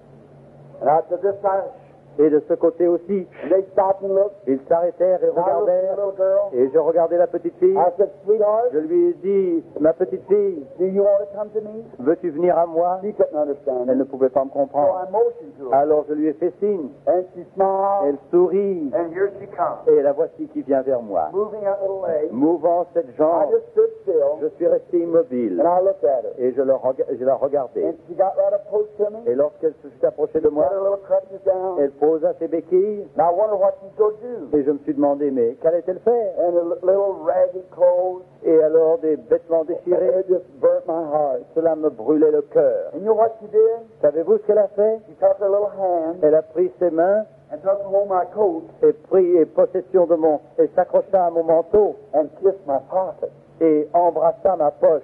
Chut. and I said, this time, Et de ce côté aussi, and they stopped and looked. ils s'arrêtèrent et And I looked at regardèrent, the little girl. et je regardais la petite fille. I said, sweetheart, Je lui ai dit, ma petite fille, do you want to come to me? veux-tu venir à moi? She couldn't understand Elle me. ne pouvait pas me So comprendre. I motioned to her. Alors je lui ai fait signe, And she smiled, elle sourit, and here she comes, et la voici qui vient vers moi. moving her little leg. Mouvant cette I jambe, just stood still, je suis resté immobile, and I looked at her. et je, le rega- je la regardais. And she got right up close to me, Et lorsqu'elle se fut approchée de set moi, her little crutches down. Elle posa ses béquilles. And I wonder what she's going to do. Et je me suis demandé, mais qu'allait-elle faire? And her li- little ragged clothes. Et alors des vêtements déchirés. It just burnt my heart. Cela me brûlait le cœur. And you know what she did? Savez-vous ce qu'elle a fait? She took her little hand Elle a pris ses mains and took home my coat et prit et possession de mon... et s'accrocha à mon manteau and kissed my pocket. et embrassa ma poche.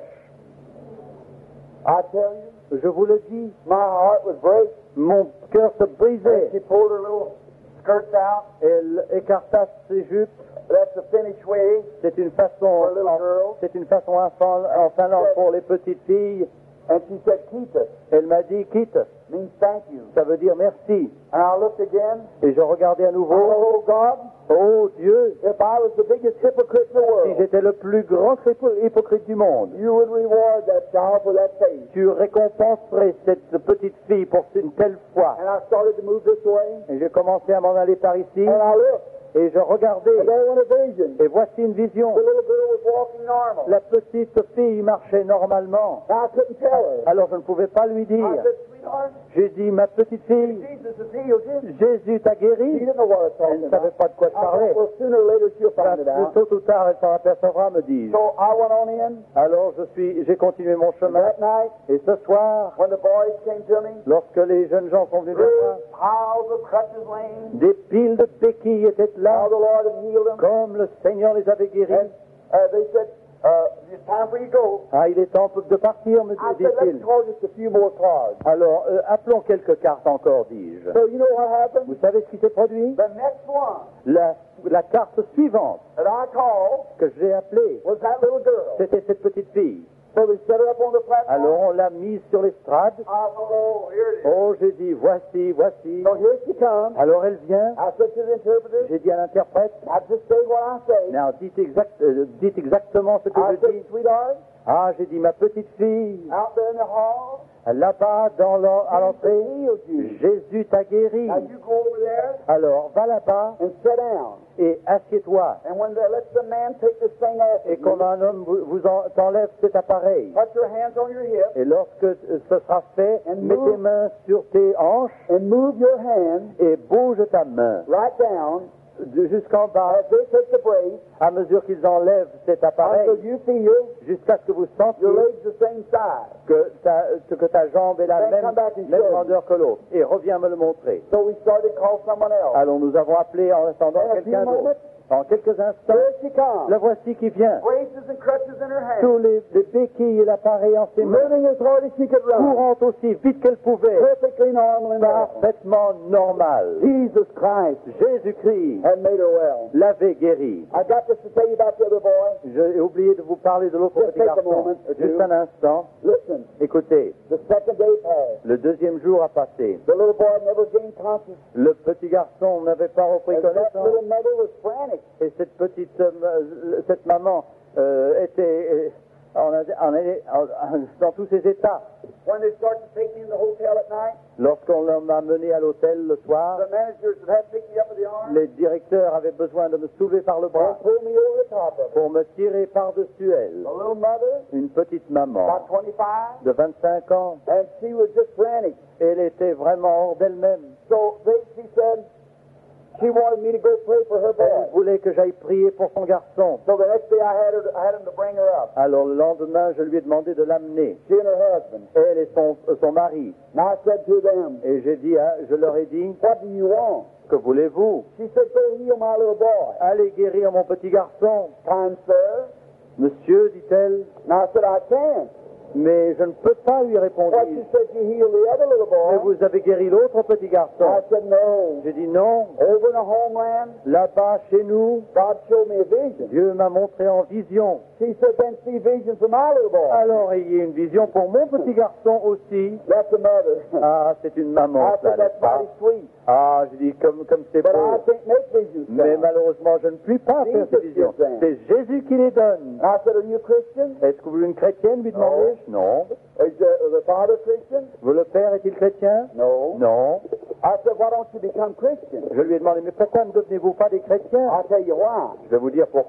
I tell you, Je vous le dis, my heart was break. mon cœur se And brisait. she pulled her little skirts out. Elle écarta ses jupes. That's the Finnish way C'est une façon, for little en, girls. c'est une façon en, Fin- en Finlande pour les petites filles. And she said, keep it. Elle m'a dit quitte. Means thank you. Ça veut dire merci. And I looked again. Et je regardais à nouveau. Oh, God, Oh Dieu, if I was the biggest hypocrite in the si world, j'étais le plus grand hypo- hypocrite du monde, you would reward that child for that faith. tu récompenserais cette petite fille pour une telle foi. And I started to move this way. Et j'ai commencé à m'en aller par ici. And I looked. Et je regardais. And there went a vision. Et voici une vision. The little girl was walking normal. La petite fille marchait normalement. Now I couldn't tell her. Alors je ne pouvais pas lui I dire. said, sweetheart, J'ai dit, ma petite fille, Jesus has healed you. Jésus t'a She guéri. didn't know what I was Elle talking ne savait about. pas de quoi je I thought, parlais. well, sooner or later she'll find it Plus out. tôt ou tard, elle s'en apercevra, me dis-je. So I went on in. Alors je suis, j'ai continué mon chemin. That night, Et ce soir, when the boys came to me, lorsque les jeunes gens sont venus vers moi, great piles of crutches laying. des piles de béquilles étaient là, How the Lord had healed them. comme le Seigneur les avait guéris. And uh, they said, uh, it's time for you to go. Ah, il est temps de partir, me I said, let's dit-il. call just a few more cards. Alors, euh, appelons quelques cartes encore, dis-je. So you know what happened? Vous savez ce qui s'est produit? The next one La, la carte suivante that I called que j'ai appelée, was that little girl. c'était cette petite fille. So we set her up on the platform. Alors, on l'a mise sur l'estrade. I thought, oh, here it is. Oh, j'ai dit, voici, voici. So here she comes. Alors, elle vient. I said to the interpreter, J'ai dit à l'interprète, now just say what I say. non, dites, exact, euh, dites exactement ce que I je said, dis. sweetheart, Ah, j'ai dit, ma petite fille, out there in the hall, là-bas, dans l'en- à Jesus l'entrée, healed you. Jésus t'a guéri. Now you go over there Alors, va là-bas and sit down. et assieds-toi. And when they let the man take this thing off Et of quand you, un homme vous, vous en- t'enlève cet appareil, put your hands on your hip et lorsque euh, ce sera fait, And mets move. tes mains sur tes hanches and move your hand et bouge ta main right down de- jusqu'en bas, as they take the brace à mesure qu'ils enlèvent cet appareil, until you feel jusqu'à ce que vous sentiez your legs the same size. que ta, que ta jambe est la Then même, come back and même show me. grandeur que l'autre. Et reviens me le montrer. So we started to call someone else. Alors nous avons appelé en attendant In a few quelqu'un d'autre. moments, En quelques instants, here she comes. la voici qui vient. Braces and crutches in her hand. Tous les, les béquilles et l'appareil en ses mains, Moving as hard as she could run. courant aussi vite qu'elle pouvait, Perfectly normal and well. parfaitement normal. Jesus Christ Jésus-Christ had made her well. l'avait guérie. I got this to tell you about the other boy. J'ai oublié de vous parler de l'autre Just petit take a garçon. moment or two. Juste un instant. Listen, Écoutez, the second day passed. le deuxième jour a passé. The little boy never gained consciousness. Le petit garçon n'avait pas repris And that connaissance. little mother was frantic. Et cette petite, euh, cette maman euh, était euh, en, en- en- dans tous ses états. When they started to take me in the hotel at night, Lorsqu'on m'a mené à l'hôtel le soir, the managers would have to pick me up with the arm les directeurs avaient besoin de me soulever par le and bras pull me over the top of it. pour me tirer par-dessus elle. The little mother, Une petite maman about twenty-five, de vingt-cinq ans. and she was just frantic. Elle était vraiment hors d'elle-même. So they, she said she wanted me to go pray for her Elle boy. voulait que j'aille prier pour son garçon. So the next day I had her, to, I had him to bring her up. Alors le lendemain, je lui ai demandé de l'amener, She and her husband. elle et son, son mari. And I said to them, Et j'ai dit, hein, je leur ai dit, what do you want? que voulez-vous? She said, go heal my little boy. Allez guérir mon petit garçon. Kind sir. Monsieur, dit-elle, And I said, I can't. mais je ne peux pas, lui répondre. But you said you healed the other little Mais boy. vous avez guéri l'autre petit I garçon. said, no. J'ai dit non. Over in the homeland, Là-bas, chez nous, God showed me a vision. Dieu m'a montré en vision. She said, then see vision for my little boy. Alors, ayez une vision pour mon petit garçon aussi. That's the mother. Ah, c'est une maman, I ça, said, n'est-ce that's pas? mighty sweet. Ah, je dis, comme comme c'est But I beau. can't make visions Mais now. malheureusement, je ne puis pas faire ces Jesus visions. gives them. C'est Jésus qui les donne. I said, are you a Christian? Est-ce que vous êtes une chrétienne, lui demandai-je? Non. Is the, the father Christian? Vous, le père, est-il chrétien? No. Non. I said, why don't you become Christian? Je lui ai demandé, mais pourquoi ne devenez-vous pas des chrétiens? I'll tell you why. Je vais vous dire pourquoi.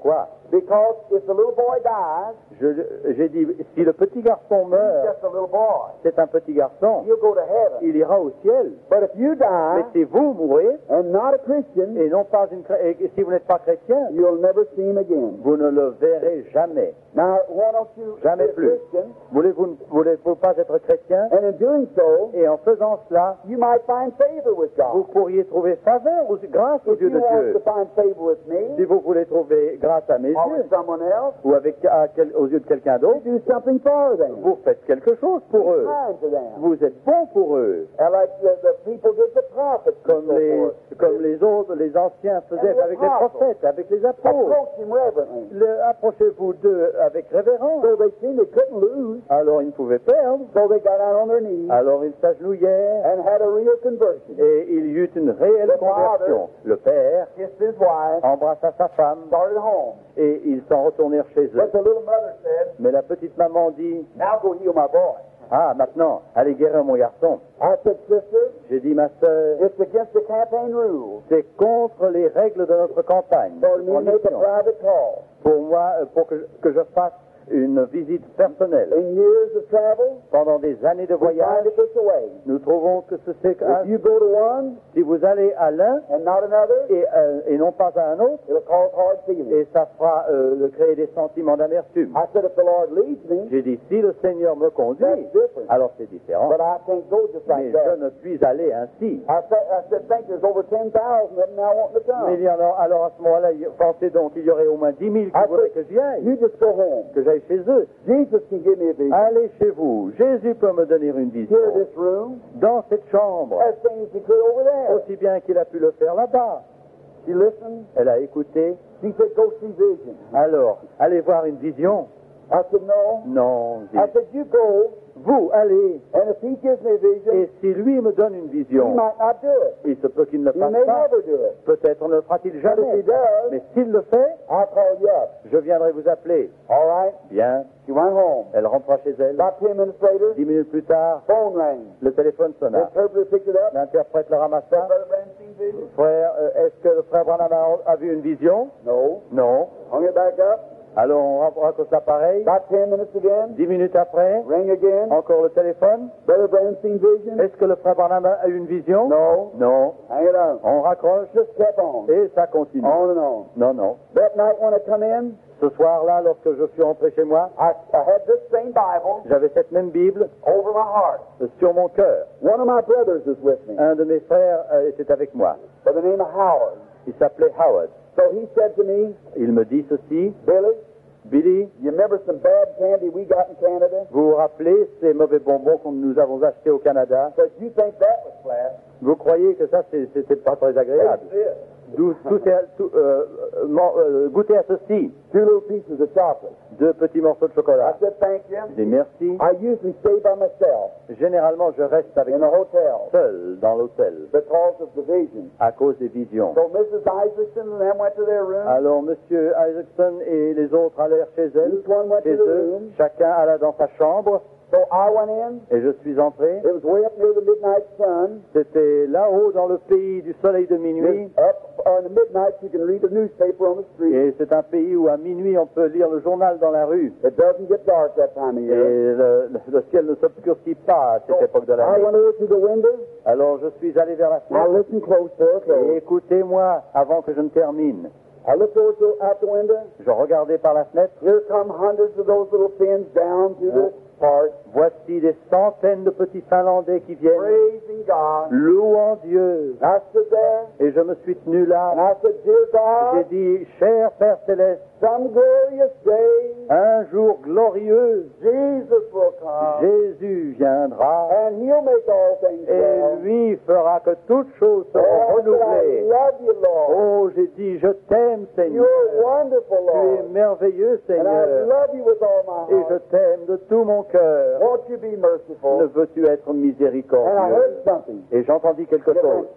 Because if the little boy dies, Je- J'ai dit, si le petit garçon he's meurt, just a little boy. c'est un petit garçon, He'll go to heaven. il ira au ciel. But if you Mais die si vous mourrez, and not a Christian, et non pas une chré- et si vous n'êtes pas chrétien, you'll never see him again. vous ne le verrez jamais. Now, why don't you Jamais be a plus. Christian? Voulez-vous voulez-vous pas être chrétien? And in doing so, Et en faisant cela, you might find favor with vous God. pourriez trouver faveur ou grâce aux If yeux you de want Dieu. to find favor with Si me vous voulez trouver grâce à mes or yeux, with someone else, ou avec, à quel- aux yeux de quelqu'un d'autre, do something for them. vous faites quelque chose pour Be eux. kind to them. Vous êtes bon pour eux. And like the, the people did the prophets and Comme so les, forth. comme les autres, les anciens faisaient avec les prophètes, avec les apôtres. Approach him reverently. Le- Approchez-vous d'eux avec révérence. So they seen they couldn't lose, Alors ils ne pouvaient perdre. so they got down on their knees Alors ils s'agenouillèrent and had a real conversion. et il y eut une réelle The father- conversion. Le père Kissed his wife, embrassa sa femme started home. et ils s'en retournèrent chez eux. But the little mother said, Mais la petite maman dit, now go heal my boy. ah maintenant, allez guérir mon garçon. I said, sister, J'ai dit, ma sœur, it's against the campaign rules c'est contre les règles de notre campagne. for me to make a private call. Pour moi, euh, pour que je, que je fasse une visite personnelle. In years of travel, Pendant des années de we voyage, find it this way. nous trouvons que ce c'est qu'un- If you go to one si vous allez à l'un and not another, et, euh, et non pas à un autre, it'll cause hard feelings. et ça fera euh, le créer des sentiments d'amertume. I said, if the Lord leads me, J'ai dit, si le Seigneur me conduit, that's different. alors c'est différent. But I can't go just Mais like that. je ne puis aller ainsi. I said, I said, think there's over ten thousand of them now wanting to Mais come. il y en a- alors à ce moment-là, il- pensez donc qu'il y aurait au moins dix mille qui I voudraient said, que j'y aille, you just go home. que j'aille chez eux. Jesus can give me a vision. Allez chez vous. Jésus peut me donner une vision. Here, this room, Dans cette chambre, as things as he could over there. aussi bien qu'il a pu le faire là-bas. She listened. Elle a écouté. She said, go see vision. Alors, allez voir une vision. I said, no. Non. I said, you go, Vous, allez. and if he gives me a vision, Et si lui me donne une he vision, might not do it. il se peut qu'il ne le He fasse may pas. never do it. Peut-être ne le fera-t-il But if jamais. he does, Mais s'il le fait, I'll call you up. je viendrai vous appeler. All right? Bien. She went home. Elle rentra chez elle. About ten minutes later, Dix minutes plus tard, phone rang. le téléphone The sonna. interpreter picked it up. L'interprète le ramassa. Brother Branham seen vision? Frère, euh, est-ce que le frère Branham a, a vu une vision? No. Non. Hung it back up. Alors on ra- raccroche l'appareil. About ten minutes again. Dix minutes après, Ring again. encore le téléphone. Brother Branham seen vision? Est-ce que le frère Branham a eu une vision? No. Non. Hang it on. On raccroche Just kept on. et ça continue. On and on. Non, non. That night when I come in, Ce soir-là, lorsque je suis rentré chez moi, I, I had this same Bible j'avais cette même Bible over my heart. euh, sur mon cœur. One of my brothers is with me Un de mes frères euh, était avec moi. by the name of Howard. Il s'appelait Howard. So he said to me, Il me dit ceci, Billy, Billy, you remember some bad candy we got in Canada? vous vous rappelez ces mauvais bonbons que nous avons achetés au Canada? Said, you think that was flat? Vous croyez que ça, c'est- c'était pas très agréable? Taste this. D'où- tout est- tout, euh, euh, man- euh, goûtez à ceci. Two little pieces of chocolate. Deux petits morceaux de I chocolat. said, thank you. Je dis merci. I usually stay by myself Généralement, je reste avec in the hotel seul dans l'hôtel because of the vision. à cause des visions. So Missus Isaacson and them went to their room. Alors, Monsieur Isaacson et les autres allèrent chez elle, Each one went chez to the eux. room. Chacun alla dans sa chambre So I went in. et je suis entré. It was way up near the midnight sun. C'était là-haut dans le pays du soleil de minuit. Up on the midnight, you can read the newspaper on the street. Et c'est un pays où à minuit on peut lire le journal dans la rue. It doesn't get dark that time of Et year. le, le ciel ne s'obscurcit pas à cette époque de I l'année. went over to the window. Alors je suis allé vers la Now fenêtre. listen close there. Et Okay. écoutez-moi avant que je ne termine. I looked over to, out the window. Je regardais par la fenêtre. Here come hundreds of those little fins down to the part, Voici des centaines de petits Finlandais qui viennent, praising God. louant Dieu. I stood there Et je me suis tenu là. and I said, Dear J'ai God, dit, cher Père Céleste, some glorious day, un jour glorieux, Jesus will come Jésus viendra and He'll make all things et well. lui fera que toutes choses seront Oh, but I renouvelées. love you, Lord. Oh, j'ai dit, je t'aime, Seigneur. You're wonderful, Tu es Lord. merveilleux, And I Seigneur. love you with all my Et je heart. t'aime de tout mon cœur. Won't you be Ne merciful? veux-tu être And I miséricordieux? heard something. Et j'entendis quelque chose,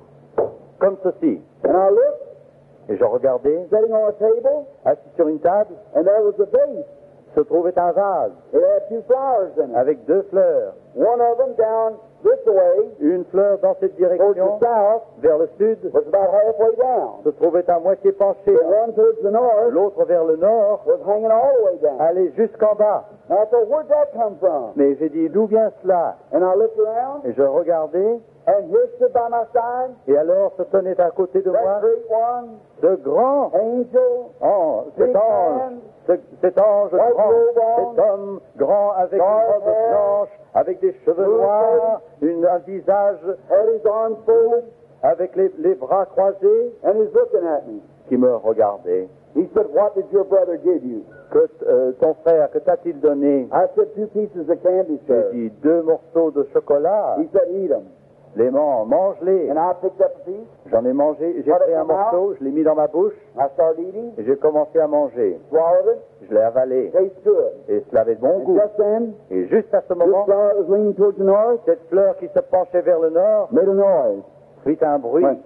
comme ceci. And I looked, Et je regardais, sitting on a table, assis sur une table, and there was a vase. se trouvait un vase It had two flowers in it. avec deux fleurs. One of them down this way, Une fleur dans cette towards direction, the south, vers le sud, was about halfway down. se trouvait à moitié penchée. The one towards the north L'autre vers le nord, was hanging all the way down. allait jusqu'en bas. And I thought, where'd that come from? Mais j'ai dit, d'où vient cela? And I looked around, Et je regardais, and here stood by my side et alors se tenait à côté de that moi great one, ce grand angel, ange, cet big ange, man, ce- cet ange white grand, robe on, cet homme grand avec dark une robe hair, blanche, avec des cheveux blue noirs, une- un visage had his arms folded, avec les, les bras croisés, and he's looking at me. qui me regardait. He said, what did your brother give you? Que euh, ton frère, que t'a-t-il donné? I said, two pieces of candy, J'ai sir. dit, deux morceaux de chocolat. He said, eat them. Les man- mange-les. And I picked up a piece, J'en ai mangé, j'ai Put it pris un in my morceau, je l'ai mis dans ma bouche, I started eating, et j'ai commencé à manger. swallowed it, Je l'ai avalé. tastes good. Et cela avait de bon And goût. just then, Et juste à ce this moment, flower that was leaning towards the north cette fleur qui se penchait vers le nord made a noise, fit un bruit went,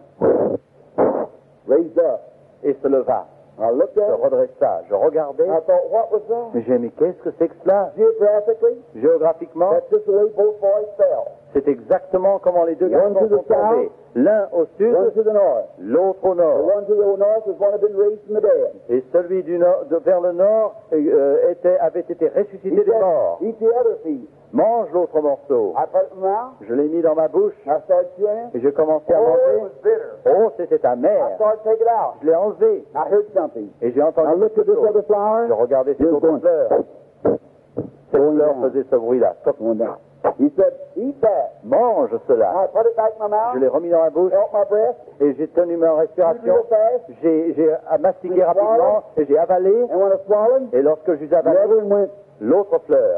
raised up. et se leva. I looked Se at it, redressa. Je regardais, I thought, what was that? mais j'ai dit, mais qu'est-ce que c'est que cela? Geographically, Géographiquement, that's just the way both boys fell. c'est exactement comment les deux One garçons to the sont tombés. L'un au One sud, to the north. l'autre au The nord. one to the north was one that had been raised from the dead. Et celui du nord, de- vers le nord euh, était, avait été He ressuscité des said, morts. eat the other piece. Mange l'autre morceau. I put it in my mouth. Je l'ai mis dans ma bouche I started chewing it. et j'ai commencé à Oh, it manger. was bitter. Oh, c'était I amer. started to take it out. Je l'ai enlevé I heard something. et j'ai I entendu looked at quelque this chose. other flower. Je regardais cette It was autre going, fleur. Cette going fleur down. faisait ce bruit-là. going down. He said, eat that. Mange cela. I put it back in my mouth. Je l'ai remis dans ma bouche Felt my breath. et j'ai tenu ma Chewed respiration. real fast. J'ai j'ai mastiqué rapidement et j'ai avalé. And when I swallowed, Et lorsque j'ai the avalé, other one went, l'autre fleur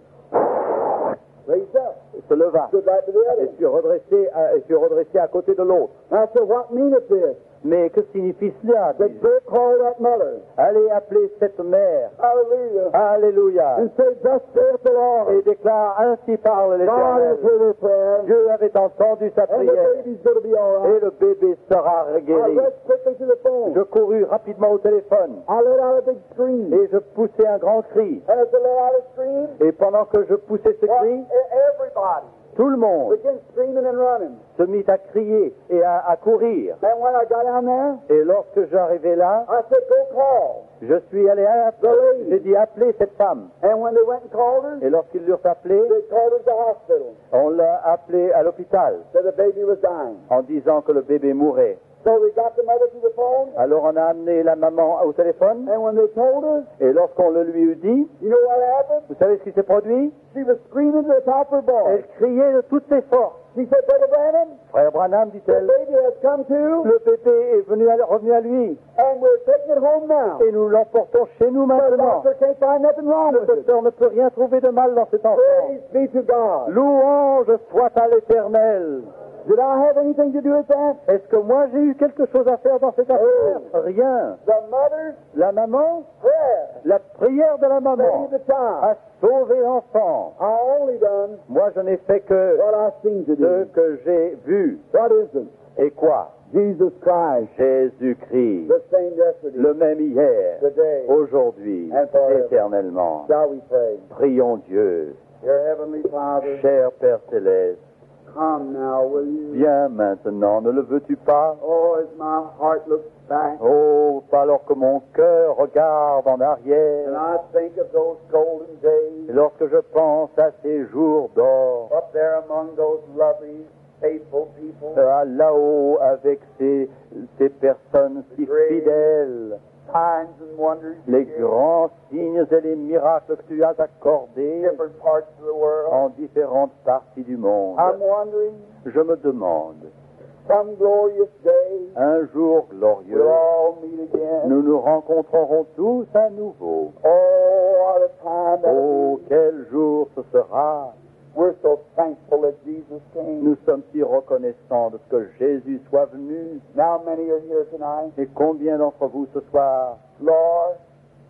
raised up. se leva Stood right to the et other. fut redressé à, et fut redressé à côté de l'autre. I said, what meaneth this? Mais que signifie cela? That dis-je? go call that mother. Allez appeler cette mère. Hallelujah. Alléluia. And say, thus saith the Lord. Et déclare, ainsi parle God has l'Éternel. heard her prayer. Dieu avait entendu sa And the prière baby's going to be all et right. le bébé sera I guéri. rushed quickly to the phone. Je courus rapidement au téléphone I let out a big scream. et je poussai un grand cri. And as I let out a scream, Et pendant que je poussais ce well, cri, everybody tout le monde began screaming and running. se mit à crier et à, à courir. And when I got down there, Et lorsque j'arrivais là, I said, go call. je suis allé appeler, j'ai dit appeler cette femme. And when they went and called her, Et lorsqu'ils l'eurent appelée, they called her to the hospital. on l'a appelée à l'hôpital So the baby was dying. en disant que le bébé mourait. So we got the mother to the phone. Alors on a amené la maman au téléphone And when they told her, et lorsqu'on le lui eut dit, you know what happened? vous savez ce qui s'est produit? She was screaming to the top of her Elle voice. criait de toutes ses forces. She said, Brother Branham, Frère Branham, the dit-elle, baby has come to, le bébé est venu à, revenu à lui and we're taking it home now. et nous l'emportons chez nous The maintenant. doctor can't find nothing wrong Le with it. docteur ne peut rien trouver de mal dans cet enfant. Praise be to God. Louange soit à l'Éternel. Did I have anything to do with that? Est-ce que moi j'ai eu quelque chose à faire dans cette affaire? Rien. The mother's La maman, prayer la prière de la maman saved the child. a sauvé l'enfant. I only done Moi je n'ai fait que what I seen to ce do. que j'ai vu. What is it? Et quoi? Jesus Christ, Jésus-Christ, the same yesterday, le même hier, today, aujourd'hui, and forever. éternellement. Shall we pray? Prions Dieu. Dear Heavenly Father, Cher Père Céleste, come now, will you? viens maintenant, ne le veux-tu pas? Oh, as my heart looks back, Oh, alors que mon cœur regarde en and arrière, I think of those golden days et lorsque je pense à ces jours d'or, up there among those lovely, faithful people, euh, là-haut avec ces, ces personnes si fidèles, signs and wonders, les you did, grands signes et les miracles que tu as accordés different parts of the world. en différentes parties du monde. I'm wondering, Je me demande, some glorious day, un jour glorieux, we'll all meet again. nous nous rencontrerons tous à nouveau. Oh, what a time that Oh, will be. quel jour ce sera! We're so thankful that Jesus came. Nous sommes si reconnaissants de ce que Jésus soit venu. Now many are here tonight. Et combien d'entre vous ce soir, Lord,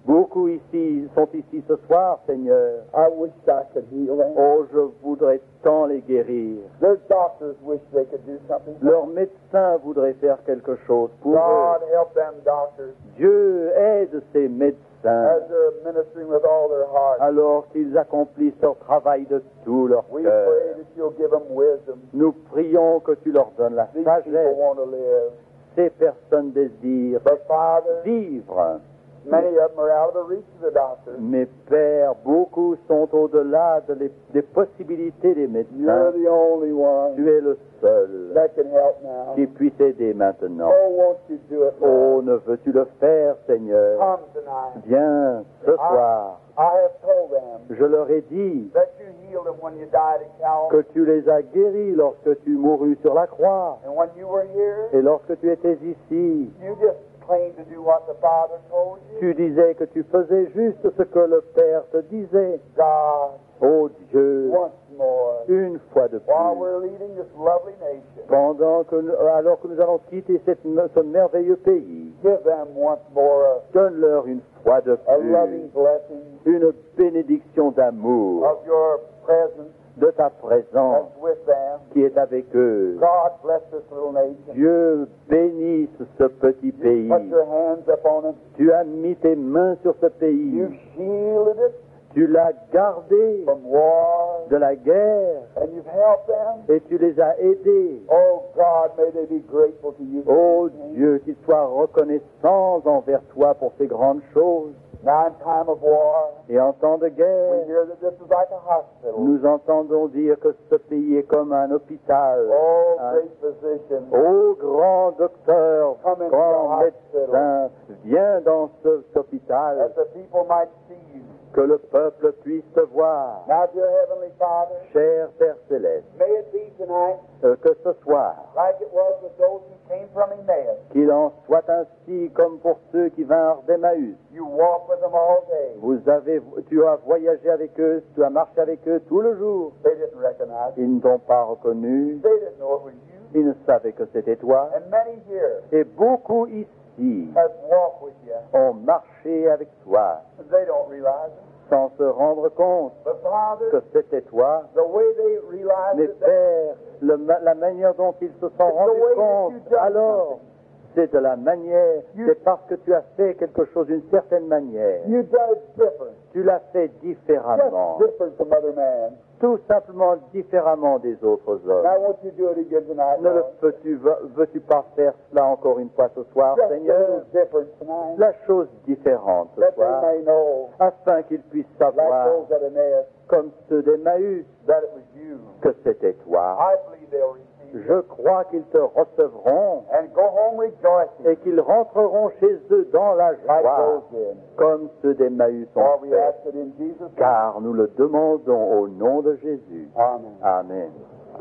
Beaucoup ici sont ici ce soir, Seigneur. I wish I could heal them. Oh, je voudrais tant les guérir. Their doctors wish they could do something. Leurs médecins voudraient faire quelque chose pour God eux. help them doctors Dieu aide ces médecins as they're ministering with all their heart. alors qu'ils accomplissent leur travail de tout leur We cœur. pray that you'll give them wisdom. Nous prions que tu leur donnes la These people sagesse. want to live. Ces personnes désirent But Father, vivre. many of them are out of the reach of the doctor. Mes pères, beaucoup sont au-delà de les- des possibilités des You're médecins. the only one Tu es le seul that can help now. qui puisse aider maintenant. Oh, won't you do it, Oh, Lord? ne veux-tu le faire, Seigneur? Come tonight. Viens ce soir. I have told them Je leur ai dit that you healed them when you died at Calvary. que tu les as guéris lorsque tu mourus sur la croix. And when you were here, Et lorsque tu étais ici, you just claimed to do what the Father told you. tu disais que tu faisais juste ce que le Père te disait. God, Oh Dieu, once more, une fois de while plus, we're leading this lovely nation, pendant que nous- alors que nous allons quitter cette, ce merveilleux pays, give them once more donne-leur une fois de a, a loving plus blessing une bénédiction d'amour of your presence de ta présence that's with them. qui est avec eux. God bless this little nation. Dieu bénisse ce petit pays. Put your hands upon it. Tu as mis tes mains sur ce pays. You've shielded it Tu l'as gardé from war, de la guerre and you've helped them. et tu les as aidés. Oh God, may they be grateful to you. Oh Dieu, qu'ils soient reconnaissants envers toi pour ces grandes choses. Now in time of war, Et en temps de we guerre, hear that this is like a hospital. nous entendons dire que ce pays est comme un hôpital. Oh, Un- great physician, Ô grand docteur, Come into grand the médecin, viens dans ce- cet that hôpital, the people might see you. que le peuple puisse te voir. Now, dear Heavenly Father, Cher Père Céleste, may it be tonight euh, que ce soir, like it was with those who came from Emmaus. qu'il en soit ainsi comme pour ceux qui vinrent d'Emmaüs. You walk with them all day. Vous avez, tu as voyagé avec eux, tu as marché avec eux tout le jour. They didn't recognize you. Ils ne t'ont pas reconnu, They didn't know it was you. ils ne savaient que c'était toi. And many here Et beaucoup ici have walked with you. ont marché avec toi They don't realize it. sans se rendre compte But Father, que c'était toi. the way they realize Mais it, that Père, le ma- la manière dont ils se sont rendus way that compte, you've done alors, c'est de la manière, You- c'est parce que tu as fait quelque chose d'une certaine manière. you done it different. Tu l'as fait différemment, Just different from other men. tout simplement différemment des autres hommes. Now, won't you do it again tonight, Ne le Lord? peux-tu, veux-tu pas faire cela encore une fois ce soir, Just a Seigneur? little different tonight. La chose différente ce That they soir, may know, afin qu'ils puissent like savoir, those at Emmaus, comme ceux d'Emmaüs, that it was you. que c'était toi. I believe they'll receive Je crois qu'ils te recevront and go home rejoicing et qu'ils rentreront chez eux dans la like joie, those did. comme ceux d'Emmaüs For ont we fait. ask it in Jesus' name. Car nous le demandons au nom de Jésus. Amen. Amen.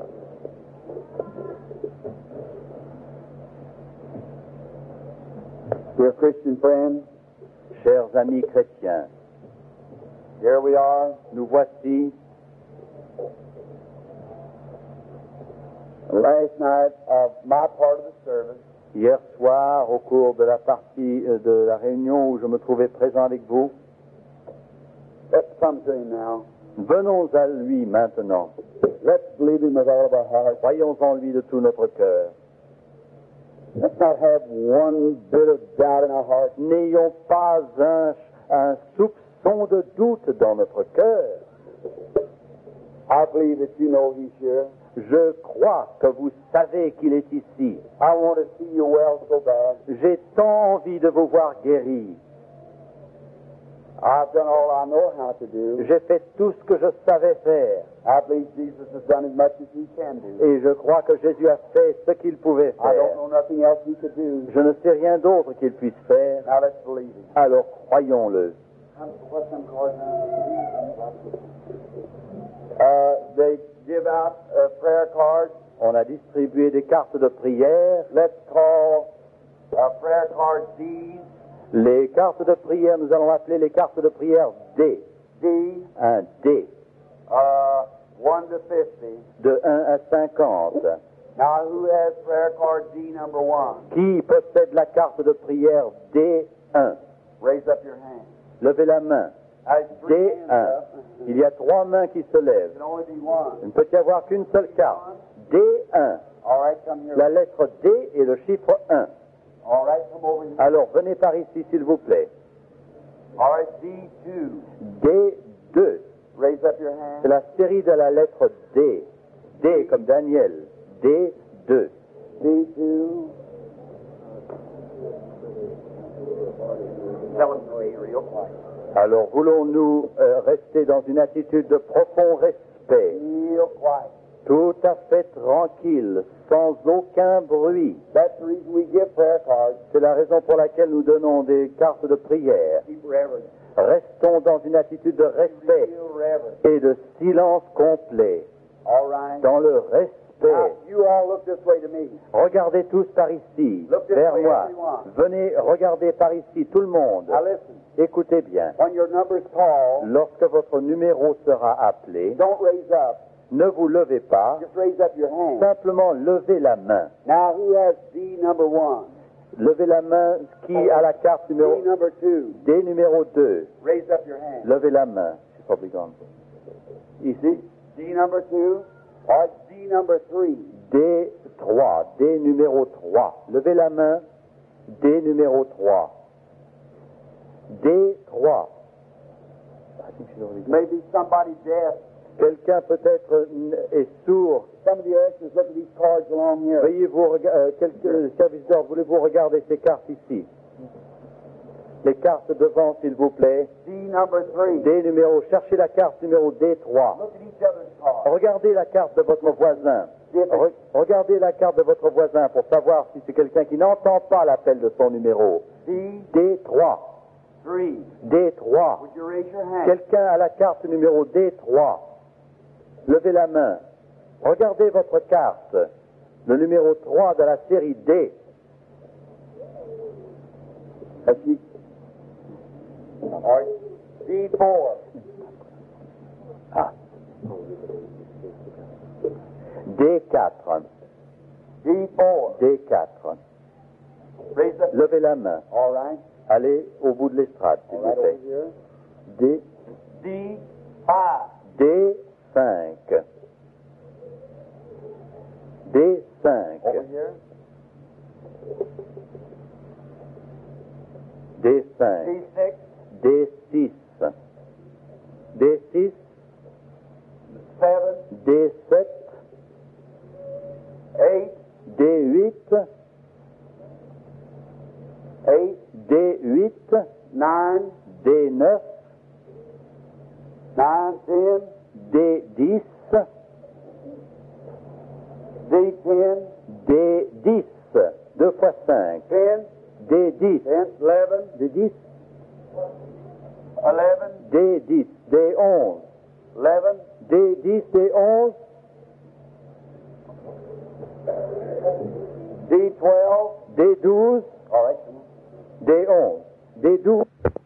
Dear Christian friends, Chers amis chrétiens, here we are. nous voici Last night of my part of the service, hier soir au cours de la partie euh, de la réunion où je me trouvais présent avec vous. let's come to him now. Venons à lui maintenant. Let's believe him with all of our hearts. Croyons en lui de tout notre cœur. Let's not have one bit of doubt in our hearts. N'ayons pas un, un soupçon de doute dans notre cœur. I believe that you know he's here. Je crois que vous savez qu'il est ici. I want to see you well so bad. J'ai tant envie de vous voir guéri. I've done all I know how to do. J'ai fait tout ce que je savais faire. I believe Jesus has done as much as he can do. Et je crois que Jésus a fait ce qu'il pouvait I don't faire. know nothing else he could do. Je ne sais rien d'autre qu'il puisse faire. Now let's believe him. Alors croyons-le. What's them cards now? Uh, they give out uh, prayer cards. On a distribué des cartes de prière. Let's call uh, prayer cards D's. Les cartes de prière, nous allons appeler les cartes de prière D. D, Un D. uh, one to fifty. De un à cinquante. Now, who has prayer card D number one? Qui possède la carte de prière D un? Raise up your hand. Levez la main. D un. Il y a trois mains qui se lèvent. Il ne peut y avoir qu'une seule carte. D un. La lettre D et le chiffre un. Alors, venez par ici, s'il vous plaît. D deux. C'est la série de la lettre D. D comme Daniel. D deux. Alors, voulons-nous euh, rester dans une attitude de profond respect, tout à fait tranquille, sans aucun bruit. C'est la raison pour laquelle nous donnons des cartes de prière. Restons dans une attitude de respect et de silence complet, dans le respect. Regardez tous par ici, vers moi. Venez regarder par ici, tout le monde. Écoutez bien. Lorsque votre numéro sera appelé, ne vous levez pas, simplement levez la main. Levez la main qui a la carte numéro D numéro deux. Levez la main. Ici. D number two. Or D number three. D trois. D numéro trois. Levez la main. D numéro trois. D trois. Maybe somebody deaf. Quelqu'un peut-être est sourd. Veuillez vous euh, quelques serviteurs, voulez-vous regarder ces cartes ici? Les cartes devant, s'il vous plaît. D number three. D numéro. Cherchez la carte numéro D trois. Look at each other's cards. Regardez la carte de votre voisin. Re- regardez la carte de votre voisin pour savoir si c'est quelqu'un qui n'entend pas l'appel de son numéro. D D trois. three. D trois. Would you raise your hand? Quelqu'un a la carte numéro D trois. Levez la main. Regardez votre carte. Le numéro trois de la série D. Assis. Or D four. Ah. D quatre. D four. D quatre. Raise up. Levez la main. All right. Allez au bout de l'estrade, s'il All vous right plaît. over here. D. D five. D cinq. D cinq. Over here. D cinq. D six. D six. D six. Seven. D sept. Eight. D huit. Eight. D huit. Nine. D neuf. Nine. Ten. D dix. D ten. D dix. Deux fois cinq. Ten. D dix. Ten. Eleven. D dix. Eleven. D dix. D onze. Eleven. D dix. D onze. D twelve. D douze. All right. D onze. D douze.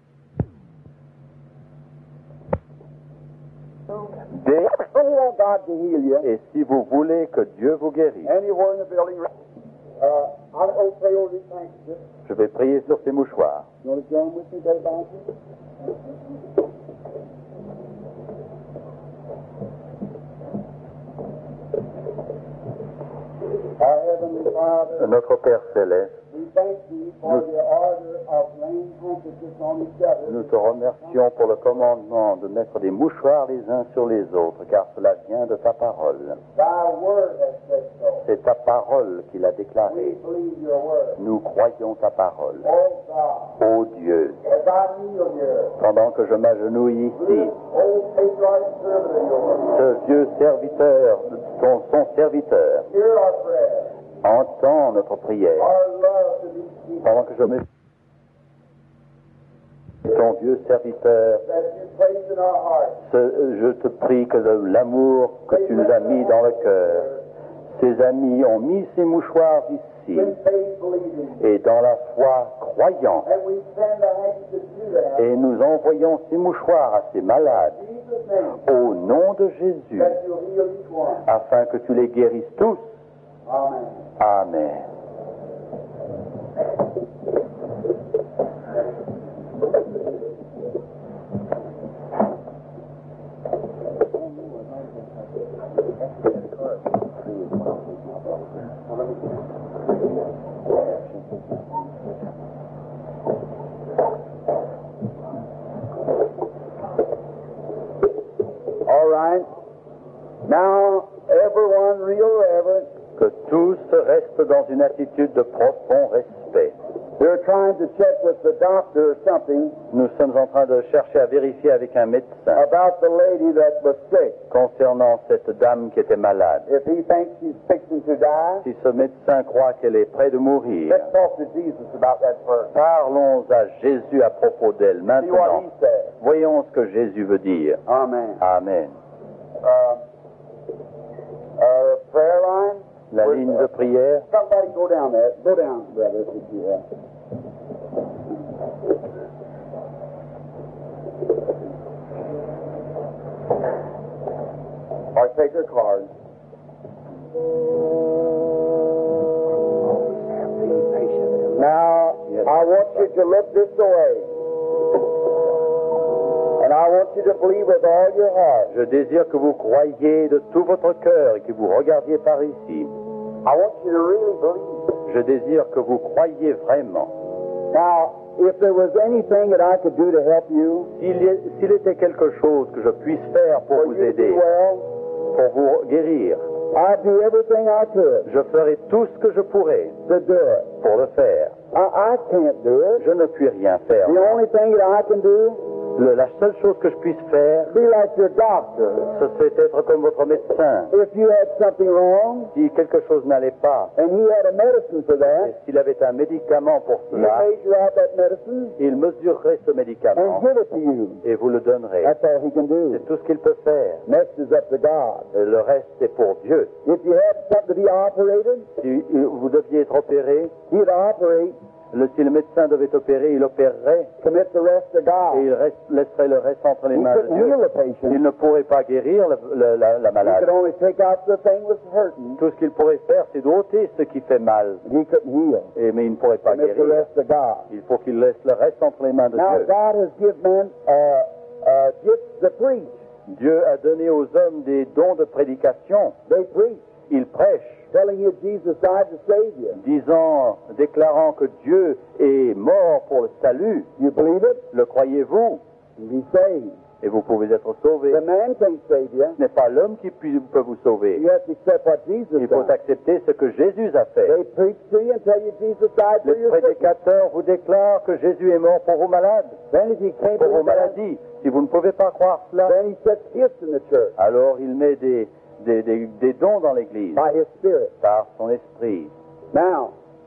D. If you want God to heal you, Et si vous voulez que Dieu vous guérisse, anywhere in the building, uh, I'll go pray over these handkerchiefs. je vais prier sur ces mouchoirs. You want to join with me, Brother Bounty? Our Heavenly Father, Notre Père Céleste, we thank Thee for the order of laying handkerchiefs on each other. nous te remercions pour le commandement de mettre des mouchoirs les uns sur les autres, car cela vient de ta parole. Thy word has said so. C'est ta parole qui l'a We déclaré. believe your word. Nous croyons ta parole. Oh God, Ô Dieu, as I kneel here, pendant que je m'agenouille ici, this old patriarch servant of yours, ce vieux serviteur, ton, son serviteur, hear our prayer, entend notre prière. our love to these people Pendant que je me... Ton vieux serviteur, that you place in our hearts. ce- je te prie que de l'amour que tu nous as mis dans le cœur, ses amis ont mis ces mouchoirs ici, In faith believing. et dans la foi croyant, And we send our handkerchiefs to them. et nous envoyons ces mouchoirs à ces malades, In Jesus' name, au nom de Jésus, that you'll heal each one. afin que tu les guérisses tous. Amen. Amen. All right. Now, everyone real reverent. Que tous restent dans une attitude de profond respect. They're trying to check with the doctor or something Nous sommes en train de chercher à vérifier avec un médecin about the lady that was sick. concernant cette dame qui était malade. If he thinks she's fixing to die, Si ce médecin croit qu'elle est près de mourir, let's talk to Jesus about that first. parlons à Jésus à propos d'elle See what maintenant. he says. Voyons ce que Jésus veut dire. Amen. Amen. Uh, uh, prayer line. La Where's ligne the- de prière. Somebody go down there. Go down, brother, if you have. Or take your card. Now, Yes. I want you to look this way. And I want you to believe with all your heart. Je désire que vous croyiez de tout votre cœur et que vous regardiez par ici. I want you to really believe. Je désire que vous croyiez vraiment. Now, if there was anything that I could do to help you, S'il y- s'il était quelque chose que je puisse faire pour for vous you to aider, do well, pour vous guérir, I'd do everything I could je ferai tout ce que je pourrai to do it. pour le faire. I, I can't do it. Je ne puis rien faire. The only thing that I can do, Le- la seule chose que je puisse faire, be like your doctor. ce serait être comme votre médecin. If you had something wrong Si quelque chose n'allait pas, and he had a medicine for et that, s'il avait un médicament pour you cela, measure out that medicine il mesurerait ce and médicament give it to you. et vous le donnerez. That's all he can do. C'est tout ce qu'il peut faire. Next is up to God. Et le reste, c'est pour Dieu. If you had something to be operated, Si vous deviez être opéré, he'd operate, le, si le médecin devait opérer, il opérerait commit the rest to et God. il reste- laisserait le reste entre les He mains de couldn't Dieu. heal the patient. Il ne pourrait pas guérir le- le- la, la He malade. could only take out the thing that's hurting. Tout ce qu'il pourrait faire, c'est d'ôter ce qui fait mal. He couldn't heal. Et, mais il ne pourrait pas Commit the guérir. rest to God. Il faut qu'il laisse le reste entre les mains de Now Dieu. God has given men uh, uh, gifts to preach. Dieu a donné aux hommes des dons de prédication. They preach, Ils prêchent, telling you Jesus died to save you. disant, déclarant que Dieu est mort pour le salut. You believe it? Le croyez-vous? Be saved. Et vous pouvez être sauvés. The man can't save you. Ce n'est pas l'homme qui pu- peut vous sauver. You have to accept what Jesus Il faut done. accepter ce que Jésus a fait. They preach to you and tell you Jesus died for Les your sickness. prédicateurs vous déclarent que Jésus est mort pour vos malades, Then if you can't pour vos believe that, maladies. Si vous ne pouvez pas croire cela, then he sets gifts in the church alors il met des, des, des, des dons dans l'Église by his Spirit. par son esprit. Now,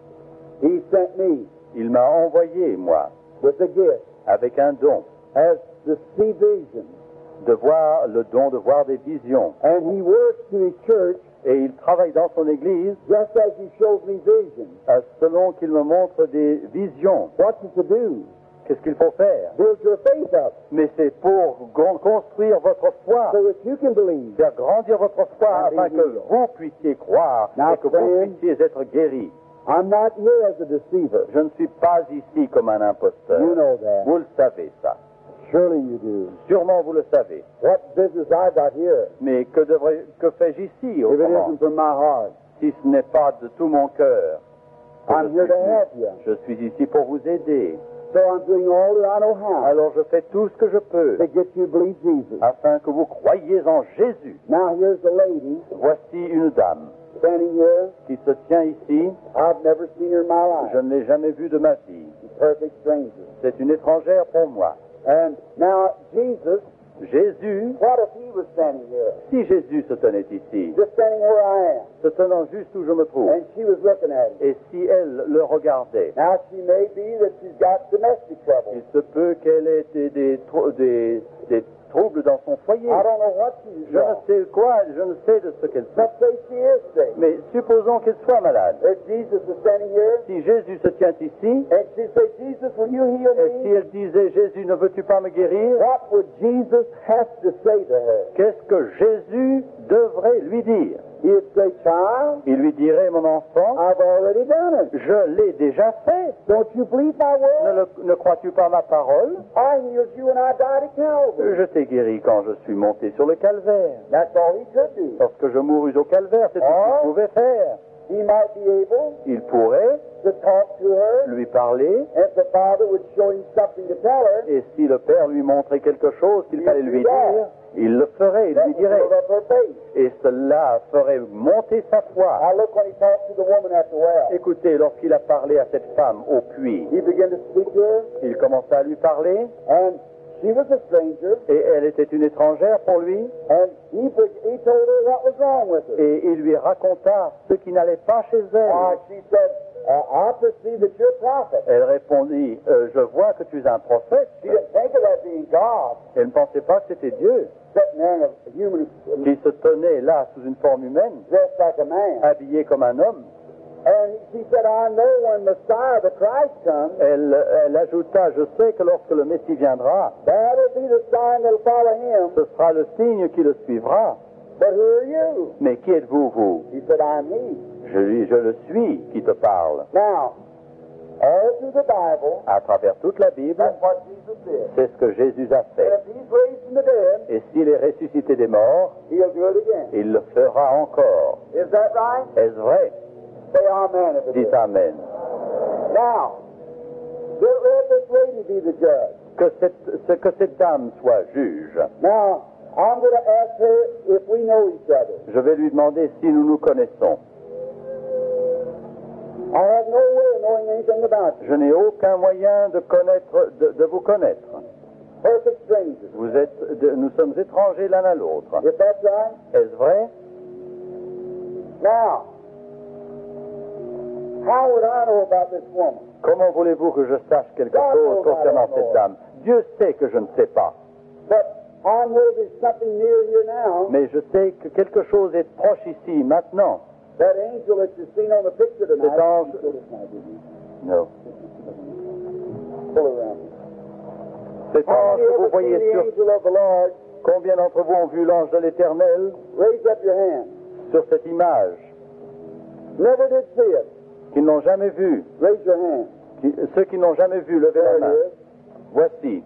he sent me Il m'a envoyé, moi, with a gift avec un don, as to see vision. de voir le don de voir des visions. And he works to his church Et il travaille dans son Église just as he shows me vision. euh, selon qu'il me montre des visions. What's it to do? Qu'est-ce qu'il faut faire? Build your faith up Mais c'est pour con- construire votre foi, so that you can believe. faire grandir votre foi afin que vous puissiez croire Now, et que vous friend, puissiez être guéris. I'm not here as a deceiver. Je ne suis pas ici comme un imposteur. You know that. Vous le savez, ça. Surely you do. Sûrement vous le savez. What business I got here Mais que, devrais- que fais-je ici, if it autrement, isn't from my heart? si ce n'est pas de tout mon cœur? que I'm je here suis to venu? help you. Je suis ici pour vous aider. So I'm doing all that I know how Alors je fais tout ce que je peux to get you to believe Jesus. afin que vous croyiez en Jésus. Now here's the lady Voici une dame standing here. qui se tient ici. I've never seen her in my Je life. ne l'ai jamais vue de ma vie. She's a perfect stranger. C'est une étrangère pour moi. And now Jesus, Jésus, what if he was standing here? si Jésus se tenait ici, Just standing where I am. se tenant juste où je me trouve, And she was looking at him. et si elle le regardait, Now she may be that she's got domestic trouble. il se peut qu'elle ait des, des, trou- des, des troubles dans son foyer. I don't know what she's Je ne got. sais quoi, je ne sais de ce qu'elle fait. But say she is sick. Mais supposons qu'elle soit malade. If Jesus was standing here, Si Jésus se tient ici, and she said, Jesus, will you heal et si me? elle disait, Jésus, ne veux-tu pas me guérir? What would Jesus have to say to her? Qu'est-ce que Jésus devrait lui dire? He'd say, child, Il lui dirait, mon enfant, I've already done it. je l'ai déjà fait. Don't you believe my Ne, word? le- ne crois-tu pas ma parole? I healed you when I died at Calvary. Je t'ai guéri quand je suis monté sur le calvaire. That's all he could do. Lorsque je mourus au calvaire, c'est tout ce Ah. qu'il pouvait faire. He might be able Il pourrait to talk to her lui parler, if the Father would show him something to tell her. et si le Père lui montrait quelque chose qu'il fallait lui dire, il le ferait, il That lui would dirait. build up her faith. Et cela ferait monter sa foi. Now look when he talked to the woman at the well. Écoutez, lorsqu'il a parlé à cette femme au puits, He began to speak to her, il commença à lui parler, and she was a stranger, et elle était une étrangère pour lui, and he, he told her what was wrong with her. et il lui raconta ce qui n'allait pas chez Uh, elle. she said, uh, I perceive that you're a prophet. Elle répondit, Euh, je vois que tu es un prophète. She didn't think of that being God, Elle ne pensait pas que c'était Dieu, sitting there in a human qui se tenait là sous une forme humaine, dressed like a man. habillé comme un homme. And she said, I know when Messiah, the Christ, comes, Elle, elle ajouta, je sais que lorsque le Messie viendra, that'll be the sign that'll follow him. ce sera le signe qui le suivra. But who are you? Mais qui êtes-vous, vous? He said, I'm he. Je lui, je le suis qui te parle. Now, all through the Bible, À travers toute la Bible, that's what Jesus did. c'est ce que Jésus a And fait. if he's raised from the dead, Et s'il est ressuscité des morts, he'll do it again. il le fera encore. Is that right? Est-ce vrai? Say amen if it Dites is. Amen. Now, let let this lady be the judge. Que cette, ce- que cette dame soit juge. Now, I'm going to ask her if we know each other. Je vais lui demander si nous nous connaissons. I have no way of knowing anything about you. Je n'ai aucun moyen de connaître, de, de vous connaître. Perfect strangers. Vous êtes, de- nous sommes étrangers l'un à l'autre. If that's right. Est-ce vrai? Now, how would I know about this woman? Comment voulez-vous que je sache quelque chose concernant cette dame? Dieu sait que je ne sais pas. But I know there's something near here now. Mais je sais que quelque chose est proche ici, maintenant. That angel that you've seen on the picture tonight. Cet ange- You showed us now, didn't you? Non. Pull it around. Cet How ange many que vous ever seen voyez the sur... angel of the Lord? Combien d'entre vous ont vu l'ange de l'Éternel Raise up your hand. sur cette image? Never did see it. Qui ne l'ont jamais vu. Raise your hand. Qui- ceux qui n'ont jamais vu, levez There la it main. is. Voici.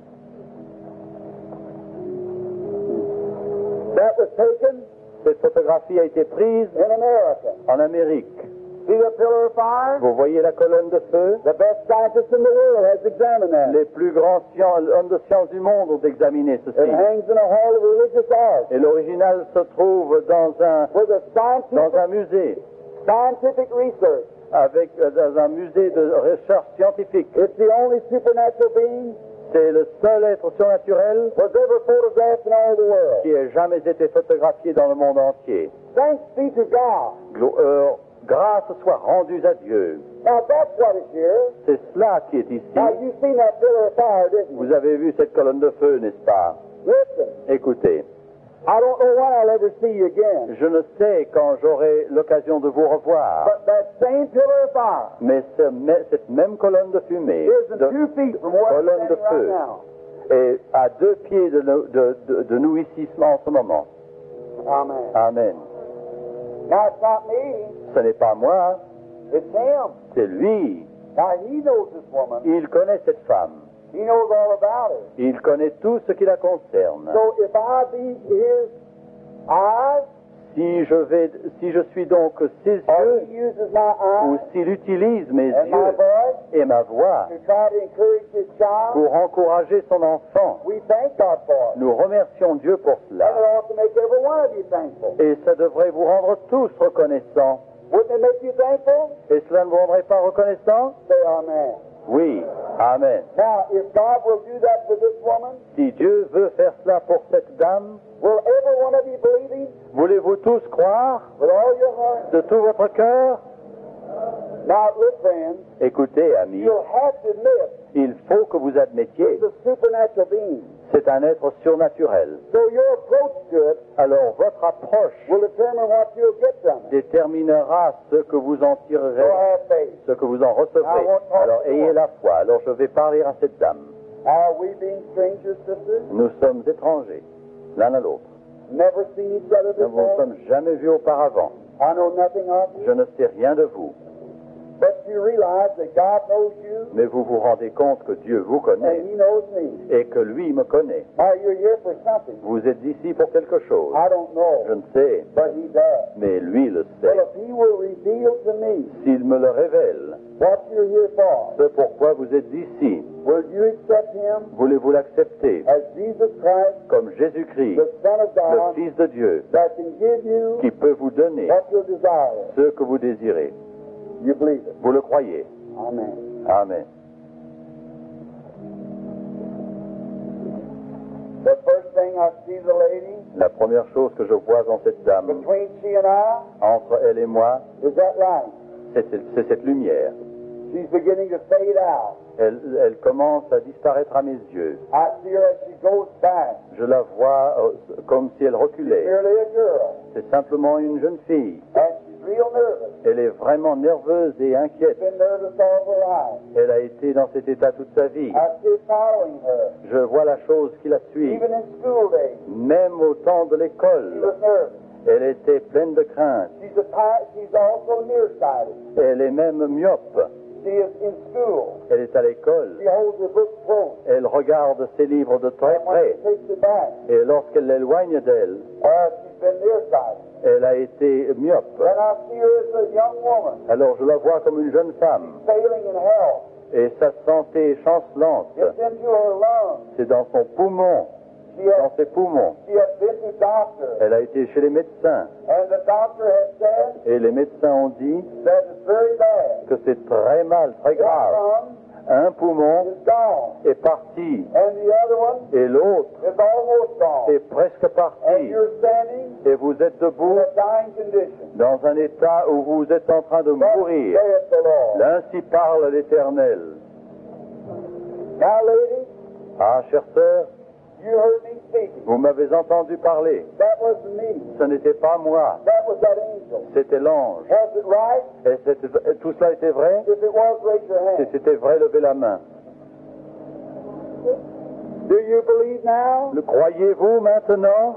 That was taken Cette photographie a été prise in America. en Amérique. See the pillar of fire? Vous voyez la colonne de feu? The best scientist in the world has examined that. Les plus grands scien- hommes de science du monde ont examiné It ceci. hangs in a hall of religious art Et l'original se trouve dans un, with a dans scientific, un musée, scientific research. avec, euh, dans un musée de recherche scientifique. It's the only supernatural being C'est le seul être surnaturel was ever photographed in all the world. qui ait jamais été photographié dans le monde entier. Thanks be to God. Glo- euh, grâce soit rendue à Dieu. Now that's what is here. C'est cela qui est ici. Now you've seen that pillar of fire, didn't you? Vous avez vu cette colonne de feu, n'est-ce pas? Listen, Écoutez, I don't know when I'll ever see you again, je ne sais quand j'aurai l'occasion de vous revoir, but that same pillar of fire mais ce me- cette même colonne de fumée, isn't de two feet from where I'm colonne de standing right feu, now. est à deux pieds de, nous- de- de- de nous ici en ce moment. Amen. Amen. Now it's not me, Ce n'est pas moi, it's him. c'est lui. Now he knows this woman. Il connaît cette femme. He knows all about her. Il connaît tout ce qui la concerne. So if I be his eyes, Si je vais, si je suis donc ses or yeux, he uses my ou eyes s'il utilise mes and my yeux voice et ma voix to try to encourage his child, pour encourager son enfant, we thank God for it. nous remercions Dieu pour And cela. it ought to make every one of you thankful. Et ça devrait vous rendre tous reconnaissants. Wouldn't it make you thankful? Et cela ne vous rendrait pas reconnaissants? Say amen. Oui. Amen. Now, if God will do that for this woman, Si Dieu veut faire cela pour cette dame, will every one of you believe him voulez-vous tous croire with all your heart? de tout votre cœur? Now, look, friends, Écoutez, amis, you'll have to admit il faut que vous admettiez, it's a supernatural being. c'est un être surnaturel. So your approach to it Alors votre approche will determine what you'll get from it. déterminera ce que vous en So tirerez, have faith. ce que vous en recevrez. Alors ayez la foi. Alors je vais parler à cette dame. Are we being strangers, sisters? Nous sommes étrangers, l'un à l'autre. Never seen each other Nous ne nous before? sommes jamais vus auparavant. I know nothing of Je you. ne sais rien de vous. But you realize that God knows you Mais vous vous rendez compte que Dieu vous and connaît He knows me. et que lui me connaît. Now you're here for something. Vous êtes ici pour quelque chose. I don't Je know, ne sais, but He does. mais lui le Well, sait. if He will reveal to me S'il me le révèle, what you're here for, ce pourquoi vous êtes ici, will you accept Him voulez-vous l'accepter as Jesus Christ, comme Jésus-Christ, the Son of le God, Fils de Dieu, that can give you qui peut vous donner what you desire? ce que vous désirez? You believe it. Vous le croyez? Amen. Amen. The first thing I see the lady, La première chose que je vois dans cette dame, between she and I, entre elle et moi, is that light. c'est c'est cette lumière. She's beginning to fade out. Elle, elle commence à disparaître à mes yeux. I see her as she goes back. Je la vois euh, comme si elle reculait. Merely a girl. C'est simplement une jeune fille. And she's real nervous. Elle est vraiment nerveuse et She's inquiète. been nervous all of her life. Elle a été dans cet état toute sa vie. I see it following her. Je vois la chose qui la suit. Even in school days, Même au temps de she l'école, was nervous. elle était pleine de crainte. She's a ti- she's also nearsighted. Elle est même myope. She is in school. Elle est à l'école. She holds her book close. Elle regarde ses livres de très And when près. she takes it back, Et lorsqu'elle l'éloigne d'elle, uh, she's been nearsighted. elle a été myope. Then I see her as a young woman, Alors je la vois comme une jeune femme. failing in health. Et sa santé est chancelante. It's into her lungs. C'est dans son poumon, She dans has, ses poumons. she has been to doctor, Elle a été chez les médecins. and the doctor has said Et les médecins ont dit that it's very bad. que c'est très mal, très One grave. lung Un poumon is gone, est parti and the other one et l'autre is almost gone. est presque And parti. you're standing Et vous êtes in debout a dying condition. dans un état où vous êtes en train de Thus mourir. saith the Lord. Ainsi parle l'Éternel. Now, lady, Ah, chère sœur, you heard me speaking. vous m'avez entendu parler. That wasn't me. Ce n'était pas moi, That was that angel. c'était l'ange. Was it right? Et c'était- tout cela était vrai? If it was, raise your Si hand. c'était vrai, levez la main. Do you believe now? Le croyez-vous maintenant?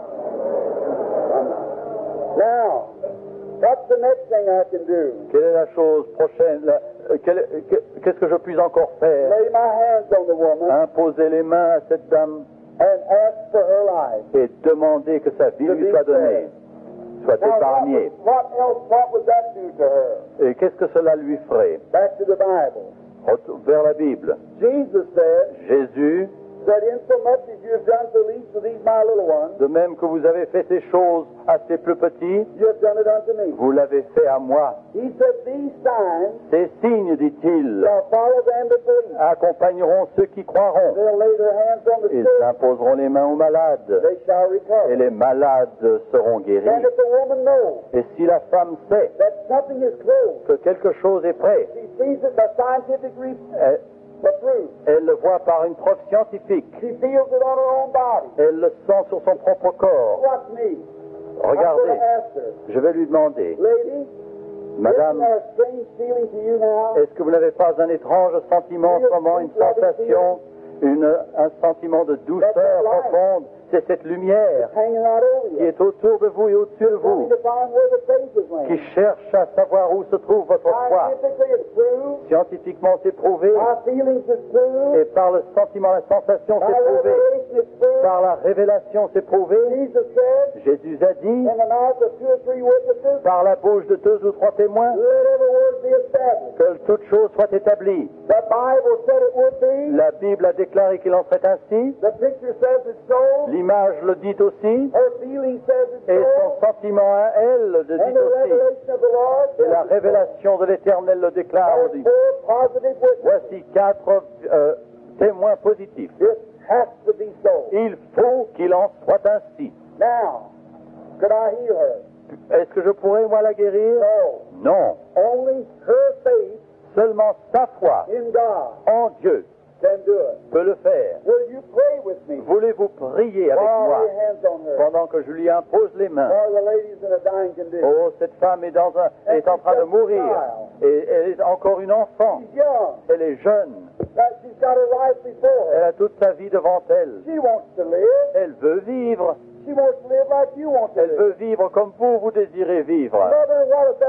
Now, what's the next thing I can do? Quelle est la chose prochaine? la- euh, quelle- que- Qu'est-ce que je puis encore faire? Lay my hands on the woman Imposer les mains à cette dame and ask for her life. et demander que sa vie To lui be soit donnée, soit Now, what, épargnée. would- what else, what would that do to her? Et qu'est-ce que cela lui ferait? Back to the Bible. Retour vers la Bible. Jesus said Jésus, that insomuch as you have done to least of these my little ones, de même que vous avez fait ces choses à ces plus petits, you have done it unto me. vous l'avez fait à moi. He said, these signs Ces signes, dit-il, shall follow them that believe. accompagneront ceux qui croiront. They'll lay their hands on the Ils sick, imposeront les mains aux malades, they shall et recover. les malades seront And guéris. if the woman knows Et si la femme sait that something is close, que quelque chose est prêt, she sees it by scientific re- elle, proof. elle le voit par une preuve scientifique. She feels it on her own body. Elle le sent sur son propre corps. Watch me. I'm Regardez, going to ask her, je vais lui demander, lady, Madame, isn't there a strange feeling to you now? est-ce que vous n'avez pas un étrange sentiment en ce moment, une sensation, une, un sentiment de douceur profonde? C'est cette lumière Hanging right over qui you. est autour de vous et au-dessus de vous, Trying to find where the faith is qui laying. cherche à savoir où se trouve votre foi. Scientifically, it's proved. Scientifiquement, c'est prouvé, My feelings is proved. et par le sentiment, la sensation, My c'est prouvé. revelation is proved. Par la révélation, c'est prouvé. Jesus said, Jésus a dit, in the mouth of two or three witnesses, par la bouche de deux ou trois témoins, let every word be established. que toute chose soit établie. The Bible said it would be. La Bible a déclaré qu'il en serait ainsi. The picture says it's so. L'image le dit aussi. Her feeling says it's Et so. son sentiment à elle le And dit the aussi. revelation of the Lord Et la says it's so. révélation de l'Éternel le déclare There's aussi. four positive witnesses. Voici quatre euh, témoins positifs. It has to be so. Il faut qu'il en soit ainsi. Now, could I heal her? Est-ce que je pourrais, moi, la guérir? No. Non. Only her faith Seulement sa foi in God en Dieu can do it. peut le faire. Will you pray with me? Voulez-vous prier avec While moi lay hands on her. pendant que je lui impose les mains? While the lady's in a dying condition. Oh, cette femme est, dans un, est en train de mourir. Et elle est encore une enfant. She's young. Elle est jeune. That she's got her life before Elle her. a toute sa vie devant elle. She wants to live. Elle veut vivre. She wants to live like you want to Elle live. veut vivre comme vous, vous désirez vivre. Mother,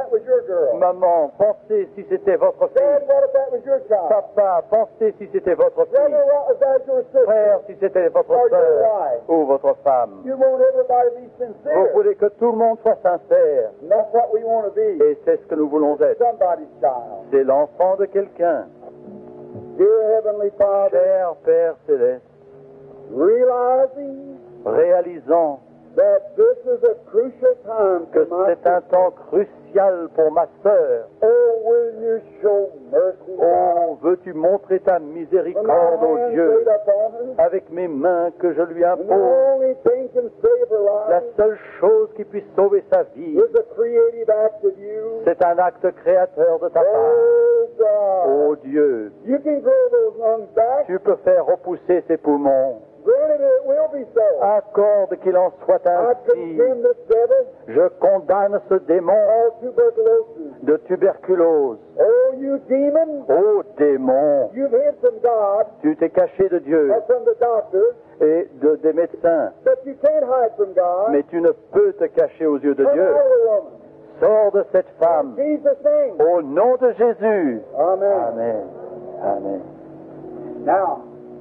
that was your girl? Maman, pensez si c'était votre Dad, fille. what if that was your child? Papa, pensez si c'était votre Brother, fille. what if that was your sister? Frère, si c'était votre Or your sœur wife? ou votre femme. You want everybody to be Vous sincere. voulez que tout le monde soit sincère. And that's what we want to be. Et c'est ce que nous voulons être. Somebody's child. C'est l'enfant de quelqu'un. Dear Heavenly Father, Cher Père Céleste, realizing réalisant that this is a crucial time que for my c'est un temps crucial pour ma sœur. Oh, will you show mercy Oh, veux-tu montrer ta when my miséricorde, ô hands Dieu, laid upon her? avec mes mains que je lui And the impose. only thing can save her La life seule chose qui puisse sauver sa vie, is a creative act of you. c'est un acte créateur de ta part. Oh, God. Ô Dieu, You can grow those lungs back. tu peux faire repousser ses poumons. Granted, it will be so. Accorde qu'il en soit I ainsi. condemn this devil, Je condamne ce démon all tuberculosis. de tuberculose. Oh, you demon, Ô démon, you've hid from God tu t'es caché de Dieu or from the doctor, et de, des médecins, but you can't hide from God. mais tu ne peux te cacher aux yeux de Come Dieu. out of the woman. Sors de cette femme. In Jesus' name. Au nom de Jésus. Amen. Amen. Amen. Now,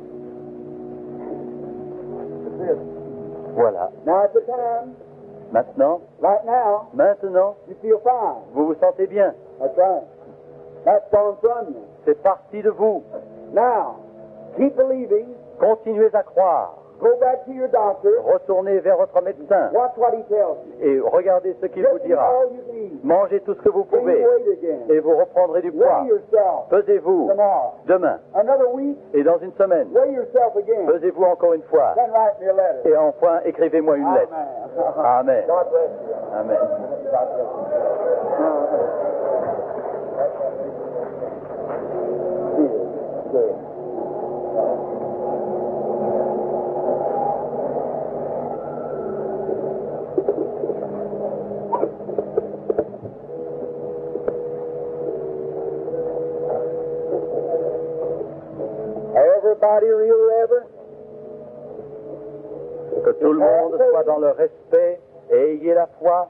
Voilà. now at the time, Maintenant, right now, maintenant, you feel fine. vous vous sentez bien. That's right. That's gone from you. C'est parti de vous. Now, keep believing. Continuez à croire. Go back to your doctor. Retournez vers votre médecin Watch what he tells you. et regardez ce qu'il vous Just eat dira. all you need. Mangez tout ce que vous Gain pouvez weight again. et vous reprendrez du poids. Weigh yourself Pesez-vous tomorrow. demain Another week, et dans une semaine. weigh yourself again. Pesez-vous encore une fois. Then write me a letter. Et enfin, écrivez-moi une lettre. Amen. Amen. God bless you. Amen. God bless you. Good. Everybody real reverent? Que tout le monde soit dans le respect et ayez la foi.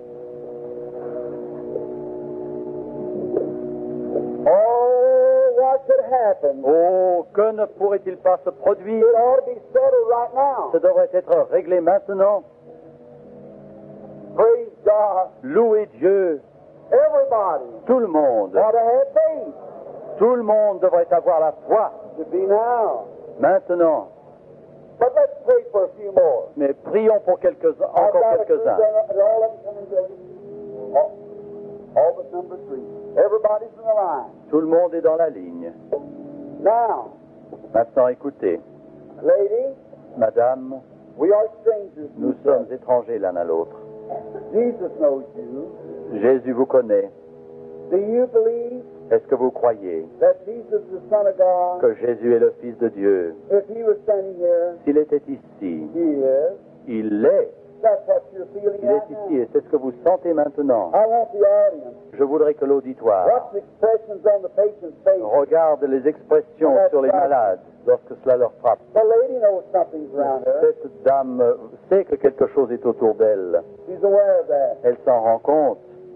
Oh, what could happen? Oh, que ne pourrait-il pas se produire? It ought to be settled right now. Ce devrait être réglé maintenant. Praise God. Louez Dieu. Everybody Tout le monde. ought to have faith. Tout le monde devrait avoir la foi. To be now. Maintenant. But let's pray for a few more. Mais prions pour quelques, I've encore got a quelques-uns. clue, all of them coming to all, all but number three. Everybody's in the line. Tout le monde est dans la ligne. Now, Maintenant, écoutez. lady, Madame, we are strangers. to nous each sommes other. étrangers l'un à l'autre. Jesus knows you. Jésus vous connaît. Do you believe Est-ce que vous croyez that Jesus is the Son of God? que Jésus est le Fils de Dieu? If he was standing here, S'il était ici, he is. il l'est. That's what you're feeling Il right est now. ici et c'est ce que vous sentez maintenant. I want the audience. Je voudrais que l'auditoire Watch the expressions on the patient's face. regarde les expressions sur les malades lorsque cela leur frappe. The lady knows something's around her. Cette dame sait que quelque chose est autour d'elle. She's aware of that. Elle s'en rend compte.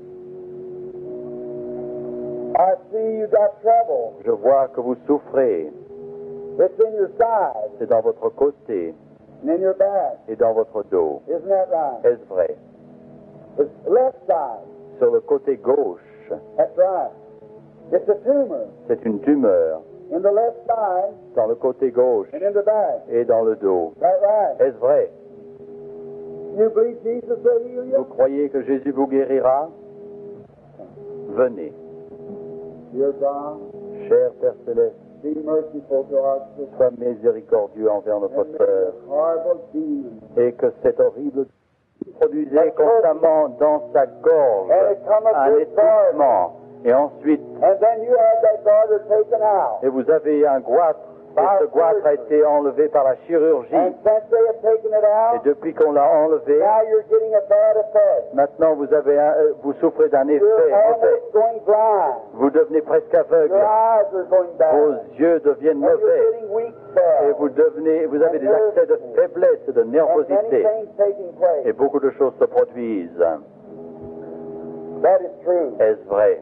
I see you got trouble. Je vois que vous souffrez. It's in your side C'est dans votre côté and in your back. et dans votre dos. Isn't that right? Est-ce vrai? It's left side. Sur le côté gauche, That's right. It's a tumor c'est une tumeur. in the left side Dans le côté gauche and in the back. et dans le dos. That right? Est-ce vrai? You believe Jesus will heal Vous you? croyez que Jésus vous guérira? Venez. Dear God, Cher Père Céleste, be merciful to our sister. sois miséricordieux envers notre And may sœur this horrible demon et que cet horrible produisait constamment dans sa gorge and it come un up with garter. étouffement et ensuite And then you had that garter taken out. et vous avez un goitre et ce goitre a été enlevé par la chirurgie And since they have taken it et out, depuis qu'on l'a enlevé now you're getting a bad effect. maintenant vous avez un, euh, vous souffrez d'un effet You're mauvais. almost going blind. Vous devenez presque aveugle, Your eyes are going vos bad. yeux deviennent And you're mauvais getting weak et spells. vous devenez vous avez des accès de faiblesse et de And many nervosité things taking place. et beaucoup de choses se produisent. That is true. Est-ce vrai?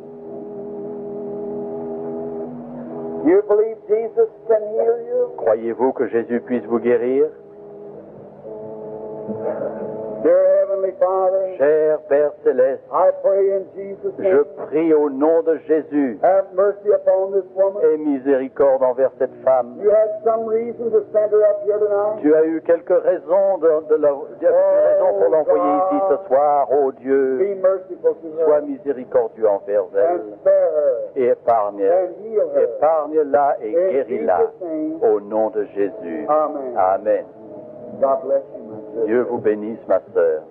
You believe Jesus can heal you? Croyez-vous que Jésus puisse vous guérir? Dear Heavenly Father, Cher Père Céleste, I pray in Jesus' je name, prie au nom de Jésus, have mercy upon this woman. aie miséricorde envers cette femme. You had some reason to send her up here tonight. Tu as eu quelques raisons de, de la, tu as eu raison pour l'envoyer ici ce soir, ô Dieu. Be merciful to her Sois miséricordieux envers elle and spare her et épargne, and heal her. épargne-la et In guéris-la Jesus' name, au nom de Jésus. Amen. Amen. God bless you, my sister. Dieu vous bénisse, ma sœur.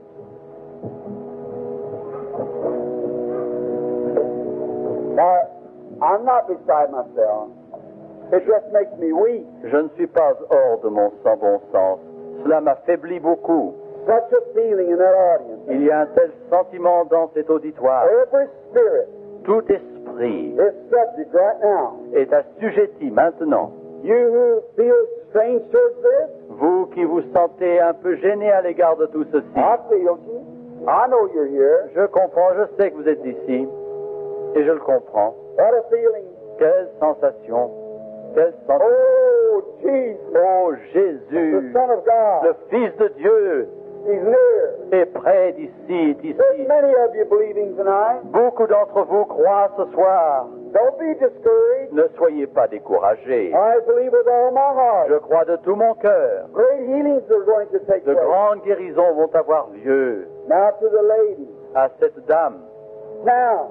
Now, I'm not beside myself. It just makes me weak. Je ne suis pas hors de mon sans bon sens. Cela m'affaiblit beaucoup. Such a feeling in that audience. Il y a un tel sentiment dans cet auditoire. Every spirit Tout esprit is subject right now. est assujetti maintenant. You who feel strange towards this, Vous qui vous sentez un peu gêné à l'égard de tout ceci, I feel you. I know you're here. je comprends, je sais que vous êtes ici, et je le comprends. What a feeling. Quelle sensation, quelle sensation. Oh, Jesus, Oh the Jésus, Son of God. le Fils de Dieu, He's near. est près d'ici, There's d'ici. many of you believing tonight. Beaucoup d'entre vous croient ce soir. Don't be discouraged. Ne soyez pas découragés. I believe with all my heart. Je crois de tout mon cœur. Great healings are going to take De place. grandes guérisons vont avoir lieu. Now to the lady. À cette dame, Now,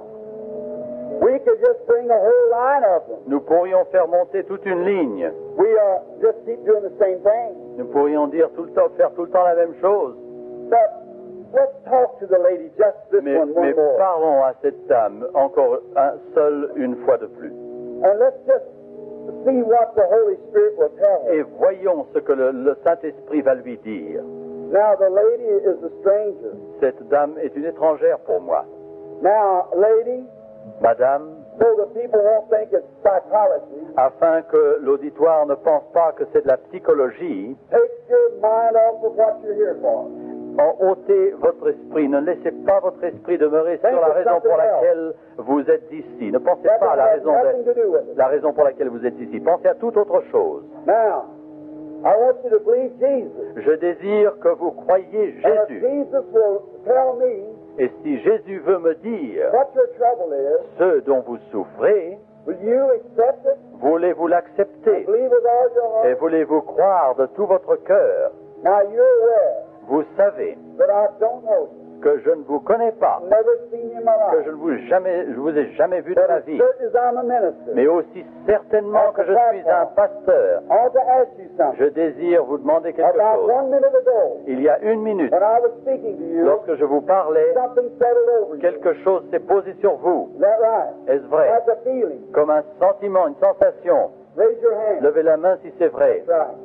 we could just bring a whole line of them. nous pourrions faire monter toute une ligne. We uh, just keep doing the same thing. Nous pourrions dire tout le temps, faire tout le temps la même chose. But let's talk to the lady just this Mais, one, one mais more. parlons à cette dame encore un seul une fois de plus. And let's just see what the Holy Spirit will tell her. Et voyons ce que le, le Saint-Esprit va lui dire. Now, the lady is a stranger. Cette dame est une étrangère pour moi. Now, lady, Madame, so the people won't think it's psychology, afin que l'auditoire ne pense pas que c'est de la psychologie, take your mind off of what you're here for. en ôtez votre esprit. Ne laissez pas votre esprit demeurer sur la raison pour laquelle vous êtes ici. Ne pensez That pas à la has raison, nothing to de, do with it. la raison pour laquelle vous êtes ici. Pensez à toute autre chose. Now, I want you to believe Jesus. Je désire que vous croyiez And if Jésus. Jesus will tell me Et si Jésus veut me dire what your trouble is, ce dont vous souffrez, will you accept it? voulez-vous l'accepter? Believe with all your Et heart? voulez-vous croire de tout votre cœur? Now, you're aware Vous savez that I don't know you. que je ne vous connais pas, Never seen you in my que life. je ne vous, jamais, je vous ai jamais vu de But ma as vie, certain as I'm a minister, mais aussi certainement que je suis un pasteur. I want to ask you something. Je désire vous demander quelque About chose. one minute ago, Il y a une minute, when I was speaking to you, lorsque je vous parlais, something settled over you. quelque chose s'est posé sur vous. Is that right? Est-ce vrai? That's a feeling. Comme un sentiment, une sensation. Raise your hand. Levez la main si c'est vrai. That's right.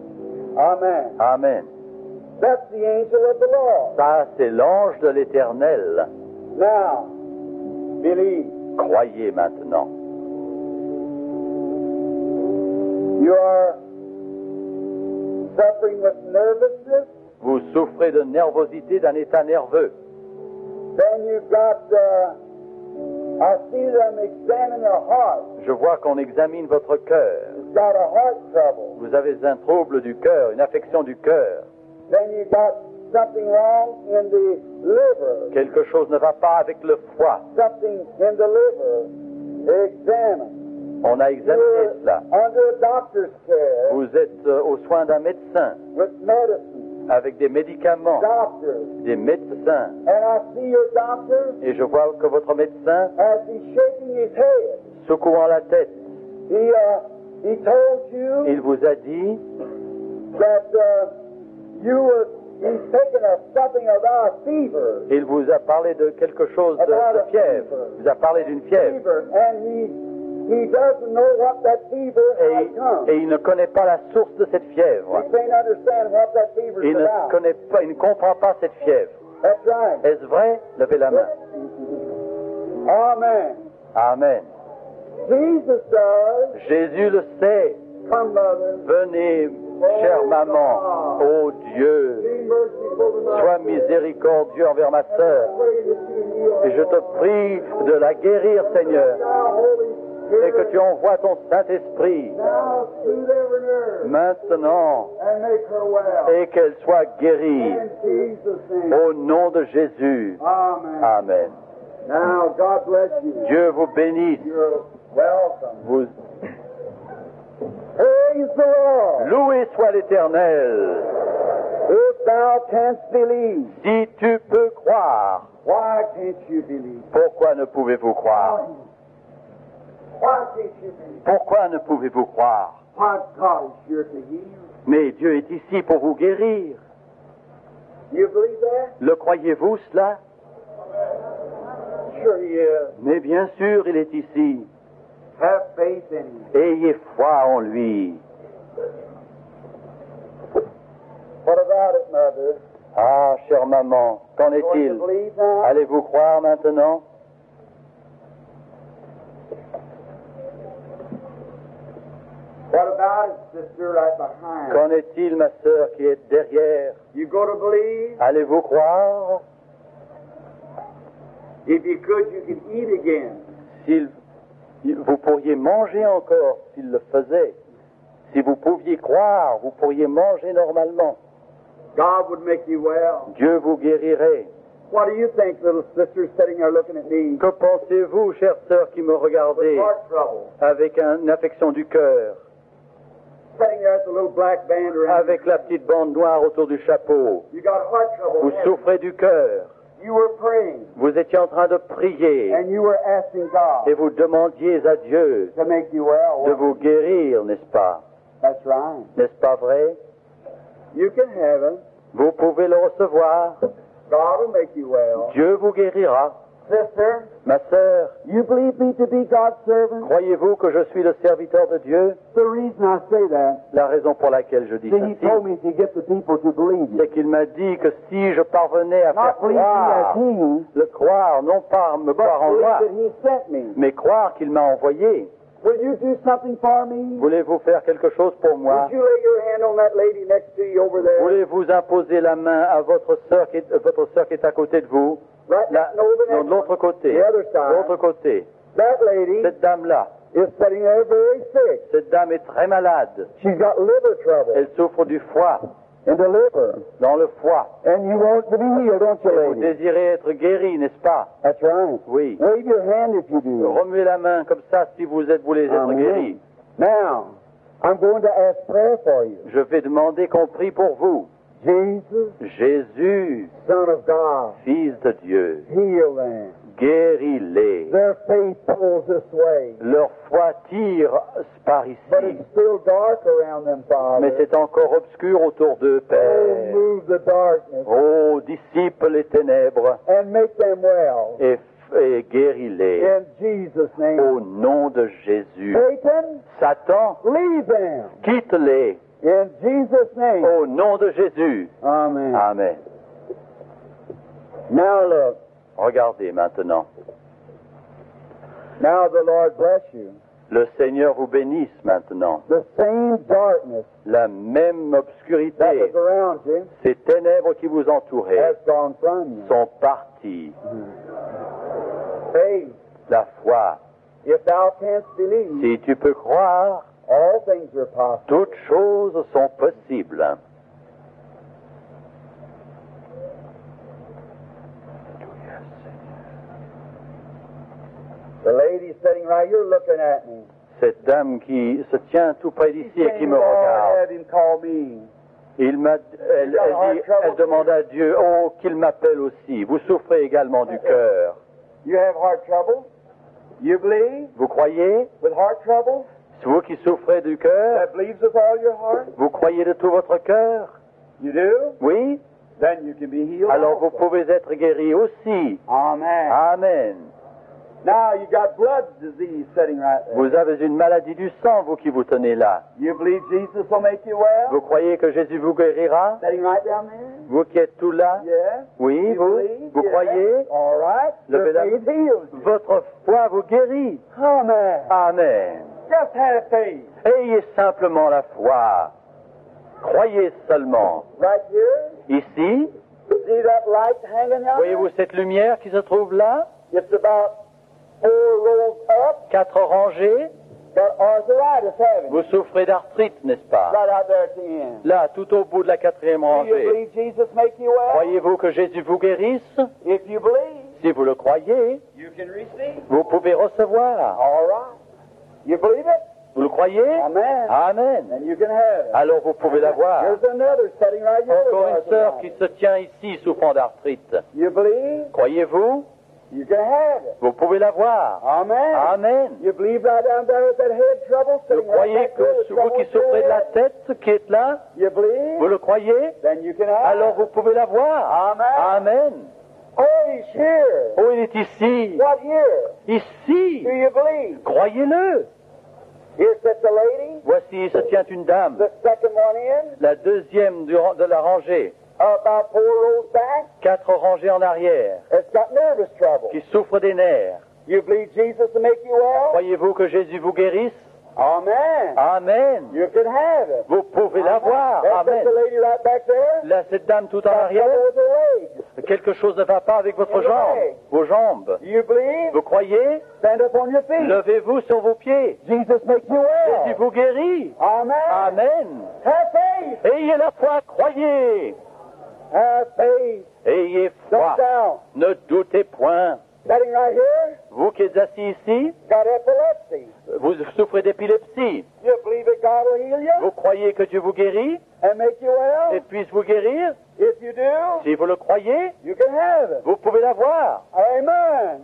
Amen. Amen. That's the angel of the Lord. Ça, c'est l'ange de l'Éternel. Now, believe. Croyez maintenant. You are suffering with nervousness. Vous souffrez de nervosité, d'un état nerveux. Then you've got, uh, I see them examine your heart. Je vois qu'on examine votre cœur. It's got a heart trouble. Vous avez un trouble du cœur, une affection du cœur. Then you got something wrong in the liver. Quelque chose ne va pas avec le foie. Something in the liver. Examine. On a examiné You're cela. under a doctor's care Vous êtes euh, aux soins d'un médecin, with medicine. avec des médicaments, Doctor. des médecins. And I see your doctor Et je vois que votre médecin, as he's shaking his head. secouant la tête, He, uh, he told you il vous a dit that uh, you were, he's taken a, something about a fever. il vous a parlé de quelque chose de, de fièvre. Il vous a parlé d'une fièvre. Fever. And he, he doesn't know what that fever has Et, come. et il ne connaît pas la source de cette fièvre. He can't understand what that fever Il is ne about. connaît pas, il ne comprend pas cette fièvre. That's right. Est-ce vrai? Levez la main. Amen. Amen. Jesus does. Jésus le sait. Come, mother. Venez, chère maman. Oh Dieu, Be merciful Sois miséricordieux envers ma sœur. Et je te prie de la guérir, Seigneur. Et que tu envoies ton Saint-Esprit maintenant et qu'elle soit guérie au nom de Jésus. Amen. Dieu vous bénisse. Vous... Loué soit l'Éternel. Si tu peux croire, pourquoi ne pouvez-vous croire? Pourquoi ne pouvez-vous croire? Mais Dieu est ici pour vous guérir. Le croyez-vous cela? Mais bien sûr, il est ici. Ayez foi en lui. Ah, chère maman, qu'en est-il? Allez-vous croire maintenant? Qu'en est-il, ma sœur, qui est derrière? Allez-vous croire? S'il, vous pourriez manger encore s'il le faisait. Si vous pouviez croire, vous pourriez manger normalement. Dieu vous guérirait. Que pensez-vous, chère sœur, qui me regardez avec un- une affection du cœur, avec la petite bande noire autour du chapeau? Vous souffrez du cœur. Vous étiez en train de prier et vous demandiez à Dieu de vous guérir, n'est-ce pas? N'est-ce pas vrai? Vous pouvez le recevoir. Dieu vous guérira. Ma sœur, croyez-vous que je suis le serviteur de Dieu? La raison pour laquelle je dis ceci, c'est qu'il m'a dit que si je parvenais à faire croire, le croire, non pas me croire en moi, mais croire qu'il m'a envoyé. Voulez-vous faire quelque chose pour moi? Voulez-vous imposer la main à votre sœur qui est, euh, votre sœur qui est à côté de vous? La- non, de l'autre côté. De l'autre côté. Cette dame-là. Cette dame est très malade. Elle souffre du foie. Dans le foie. Et vous désirez être guéri, n'est-ce pas? Oui. Remuez la main comme ça si vous êtes voulez être guéri. Je vais demander qu'on prie pour vous. Jésus, Fils de Dieu, guéris-les. Leur foi tire par ici. Mais c'est encore obscur autour d'eux, Père. Oh, dissipe les ténèbres et, et guéris-les. Au nom de Jésus. Satan, quitte-les. Au nom de Jésus. Amen. Amen. Now look. Regardez maintenant. Now the Lord bless you. Le Seigneur vous bénisse maintenant. The same darkness La même that obscurité, was around you ces ténèbres qui vous entouraient has gone from you. sont parties. Faith. La foi. If thou canst believe, Si tu peux croire, all things are possible. toutes choses sont possibles. The lady sitting right here looking at me. Cette dame qui se tient tout près d'ici et qui me Lord, regarde, have him call me. il m'a, elle, elle dit, elle demande à Dieu, oh, qu'il m'appelle aussi. Vous souffrez également du cœur. You have heart trouble? You believe Vous croyez? with heart trouble? C'est vous qui souffrez du cœur? That believes with all your heart? Vous croyez de tout votre cœur? You do? Oui? Then you can be healed. Alors vous also. pouvez être guéri aussi. Amen. Amen. Now you got blood disease sitting right there. Vous avez une maladie du sang, vous qui vous tenez là. You believe Jesus will make you well? Vous croyez que Jésus vous guérira? Sitting right down there? Vous qui êtes tout là? Yeah. Oui, You vous? believe? Vous Yeah. croyez? All right. Le Your bédard- faith heals you. Votre foi vous guérit. Amen. Amen. Just have faith. Ayez simplement la foi. Croyez seulement. Right here? Ici, See that light hanging out? Voyez-vous cette lumière qui se trouve là? It's about four rows up. Quatre rangées. Got arthritis, haven't you? Vous souffrez d'arthrite, n'est-ce pas? Right out there at the end. Là, tout au bout de la quatrième Do you rangée. believe Jesus make you well? Croyez-vous que Jésus vous guérisse? If you believe, Si vous le croyez, you can receive. vous pouvez recevoir. All right. You believe it? Vous le croyez? Amen. Amen. Then you can have it. Alors vous pouvez l'avoir. Here's another sitting right here. with Encore une sœur qui arthritis. se tient ici souffrant d'arthrite. You believe? Croyez-vous? You can have it. Vous pouvez l'avoir. Amen. Amen. You believe right down there with that head trouble? Vous Sitting right croyez back there, que with vous trouble qui with your souffrez de la head? tête qui est là, You believe? vous le croyez? Then you can have Alors it. vous pouvez l'avoir. Amen. Amen. Oh, he's here. Oh, il est ici. What here? Ici. Do you believe? Croyez-le. Here sits a lady, Voici se tient une dame, the second one in, la deuxième du ran- de la rangée, about four rows back, quatre rangées en arrière, has got nervous trouble. qui souffre des nerfs. You believe Jesus to make you well? Croyez-vous que Jésus vous guérisse? Amen. Amen. You can have it. Vous pouvez l'avoir. There's Amen. the lady right back there. Là, cette dame tout en Got arrière, trouble with her legs. quelque chose ne va pas avec votre jambe, vos jambes. Do you believe? Vous croyez? Stand up on your feet. Levez-vous sur vos pieds. Jesus makes you well. Jésus vous guérit. Amen. Amen. Have faith. Ayez la foi, croyez. Have faith. Ayez Don't foi. doubt. Ne doutez point. Sitting right here, Vous qui êtes assis ici, got epilepsy. vous souffrez d'épilepsie. You believe that God will heal you Vous croyez que Dieu vous guérit and make you well? et puisse vous guérir? If you do, Si vous le croyez, you can have it. vous pouvez l'avoir. Amen.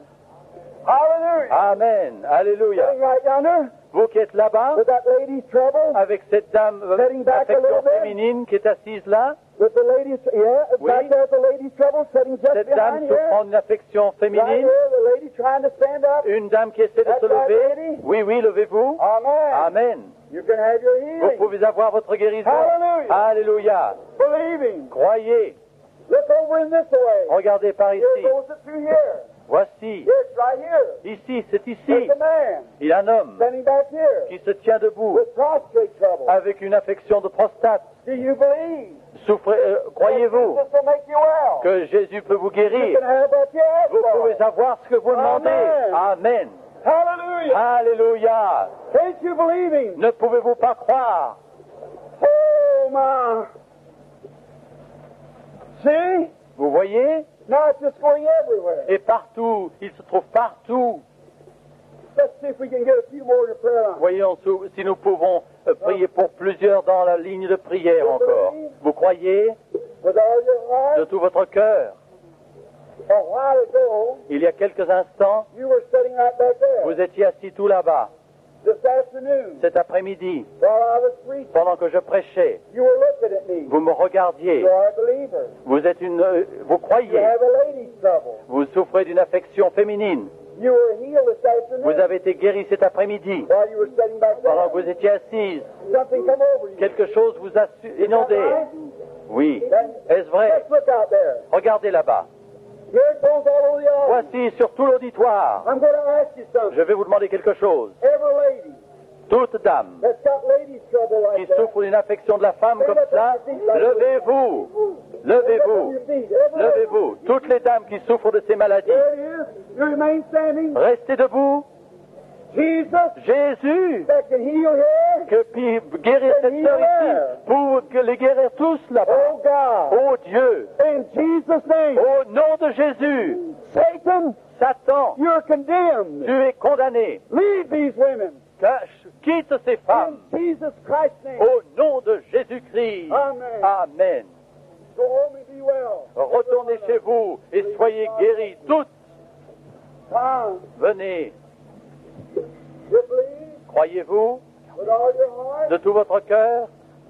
Hallelujah. Amen. Alléluia. Sitting right yonder Vous qui êtes là-bas, with that lady's trouble, avec cette dame Setting back a little d'affection bit. féminine qui est assise là, with the lady's, yeah, Oui. back there with the lady's trouble, sitting just cette dame behind here. souffrant d'une affection Right féminine, here, the lady trying to stand up. une dame qui essaie de That's se right, lever. lady. Oui, oui, levez-vous. Amen. Amen. You can have your Vous healing. pouvez avoir votre guérison. Hallelujah. Alléluia. Believing. Croyez. Look over in this way. Regardez par Here ici. goes it through here. Voici. Here, it's right here. Ici, c'est There's ici. a man Il y a un homme standing back here qui se tient debout with prostrate trouble. avec une affection de prostate. Do you believe? Souffrez, euh, croyez-vous This will make you well. que Jésus peut vous You guérir? can have what you ask Vous for. pouvez avoir ce que vous demandez. Amen. Amen. Hallelujah. Alléluia. Can't you believing? Ne pouvez-vous pas croire? Oh, my. See? Vous voyez? Now it's just going everywhere. Et partout, il se trouve partout. Let's see if we can get a few more in the prayer line. Voyons sou- si nous pouvons euh, prier pour plusieurs dans la ligne de prière encore. Vous croyez With all your heart, de tout votre cœur? a while ago, Il y a quelques instants, you were sitting right back there. vous étiez assis tout là-bas, This afternoon, cet après-midi, while I was preaching, pendant que je prêchais. you were looking at me. Vous me regardiez. You are a believer. Vous êtes une, euh, vous You croyez. have a lady's trouble. Vous souffrez d'une affection féminine. You were healed this afternoon Vous avez été guéri cet après-midi, while you were sitting back pendant que there. vous étiez assise. Something come over you. Quelque chose vous a su- inondé. Oui. Est-ce vrai? Let's look out there. Regardez là-bas. Here it goes all over the audience. Voici sur tout l'auditoire. I'm going to ask you something. Je vais vous demander quelque chose. Every lady Toute dame that's got ladies' trouble qui like that, souffre d'une affection de la femme comme cela, levez-vous. Levez-vous. Levez-vous. Toutes les dames qui souffrent de ces maladies, There it is. You remain standing. restez debout. Jesus Jésus, that can heal here. que puis guérir cette sœur ici, pour que les guérir tous là-bas. Oh God. Oh Dieu, In Jesus' name. au nom de Jésus, Satan, Satan, you're condemned. tu es condamné. Leave these women. Cache- Quitte ces femmes. In Jesus Christ's name. Au nom de Jésus-Christ. Amen. Amen. Go home and be well. Retournez chez vous et soyez guéris toutes. Come. Venez. You believe Croyez-vous with all your heart. de tout votre cœur?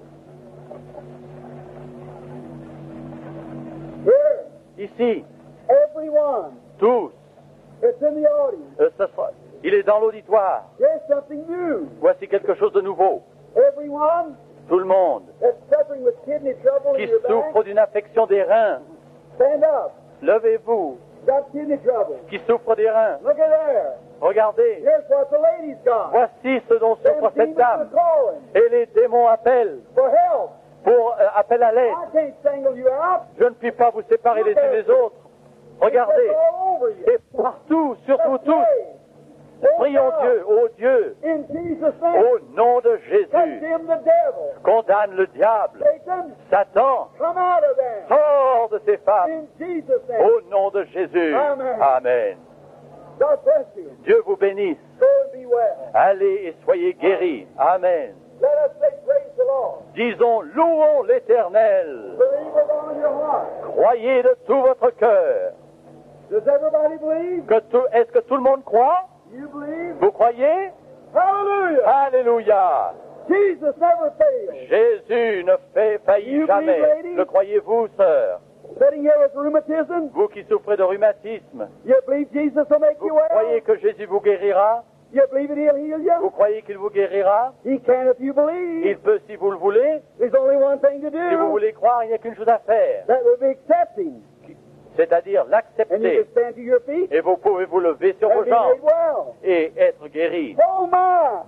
Here, Ici, everyone tous. that's in the audience. Euh, ce sera- Il est dans l'auditoire. There's something new. Voici quelque chose de nouveau. Everyone Tout le monde that's suffering with kidney trouble qui in your back, souffre d'une affection des reins, stand up. levez-vous. Got kidney trouble. Qui souffre des reins, Look at there. regardez. Here's what the lady's got. Voici ce dont Them souffre cette demons are dame. calling Et les démons appellent for help. pour euh, appel à l'aide. I can't single you out. Je ne puis pas vous séparer les uns des autres. Regardez, It's all over you. et partout, surtout Let's tous, pray. Oh prions God, Dieu, ô Dieu, in Jesus' name, au nom de Jésus, condemn the devil. condamne le diable. Satan, Satan, come out of there. sors de ces femmes, In Jesus' name. au nom de Jésus. Amen. Amen. God bless you. Dieu vous bénisse. Go and be well. Allez et soyez guéris. Amen. Let us say praise the Lord. Disons, louons l'Éternel. Believe with all your heart. Croyez de tout votre cœur. Does everybody believe? Que tout- Est-ce que tout le monde croit? You believe? Vous croyez? Hallelujah. Alléluia. Jesus never failed. Jésus ne fait faillir You jamais. believe, lady? Le croyez-vous, sœur? Sitting here with rheumatism, Vous qui souffrez de rhumatisme, you believe Jesus will make vous you well? croyez que Jésus vous guérira? You believe that He'll heal Vous you? croyez qu'il vous guérira? He can if you believe. Il peut si vous le voulez. There's only one thing to Si vous do. voulez croire, il n'y a qu'une chose à faire, That would be accepting. c'est-à-dire And you l'accepter. can stand to your feet Et vous pouvez vous lever sur and vos be made jambes well. et être guéri. Oh my!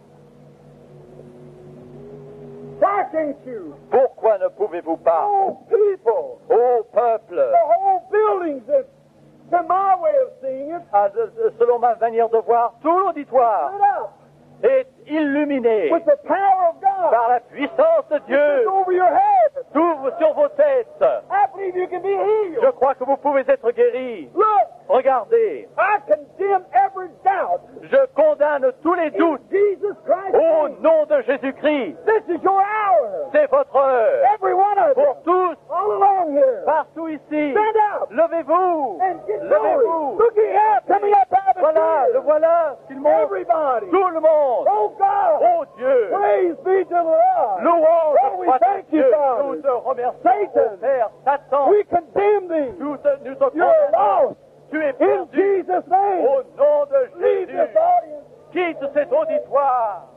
Why can't you? Pourquoi ne pouvez-vous pas? Oh people! Ô peuple, The whole building's that, to my way of seeing it, ah, de- de- selon ma manière de voir, tout l'auditoire lit up est illuminé with the power of God. par la puissance de It's Dieu. over your head. S'ouvre sur vos têtes. I believe you can be healed. Je crois que vous pouvez être guéris. Look, Regardez, I condemn every doubt je condamne tous les in doutes Jesus Christ's au name. nom de Jésus-Christ. This is your hour. C'est votre heure. Every one of Pour you, tous, all along here, partout ici, stand up levez-vous. and get glory. Levez-vous. Looking up, coming up out of the Voilà, le tears. voilà, qu'il montre. Everybody. Tout le monde. Oh God. Oh Dieu. Praise be to the Lord. Louange Oh, we soit à thank you, Dieu. Father. Nous te remercions, Satan. ô Père. Satan, We condemn thee. nous te, nous te You're condamnons. lost. Tu es In perdu. Jesus' name. Au nom de Leave Jésus, this audience. quitte cet auditoire.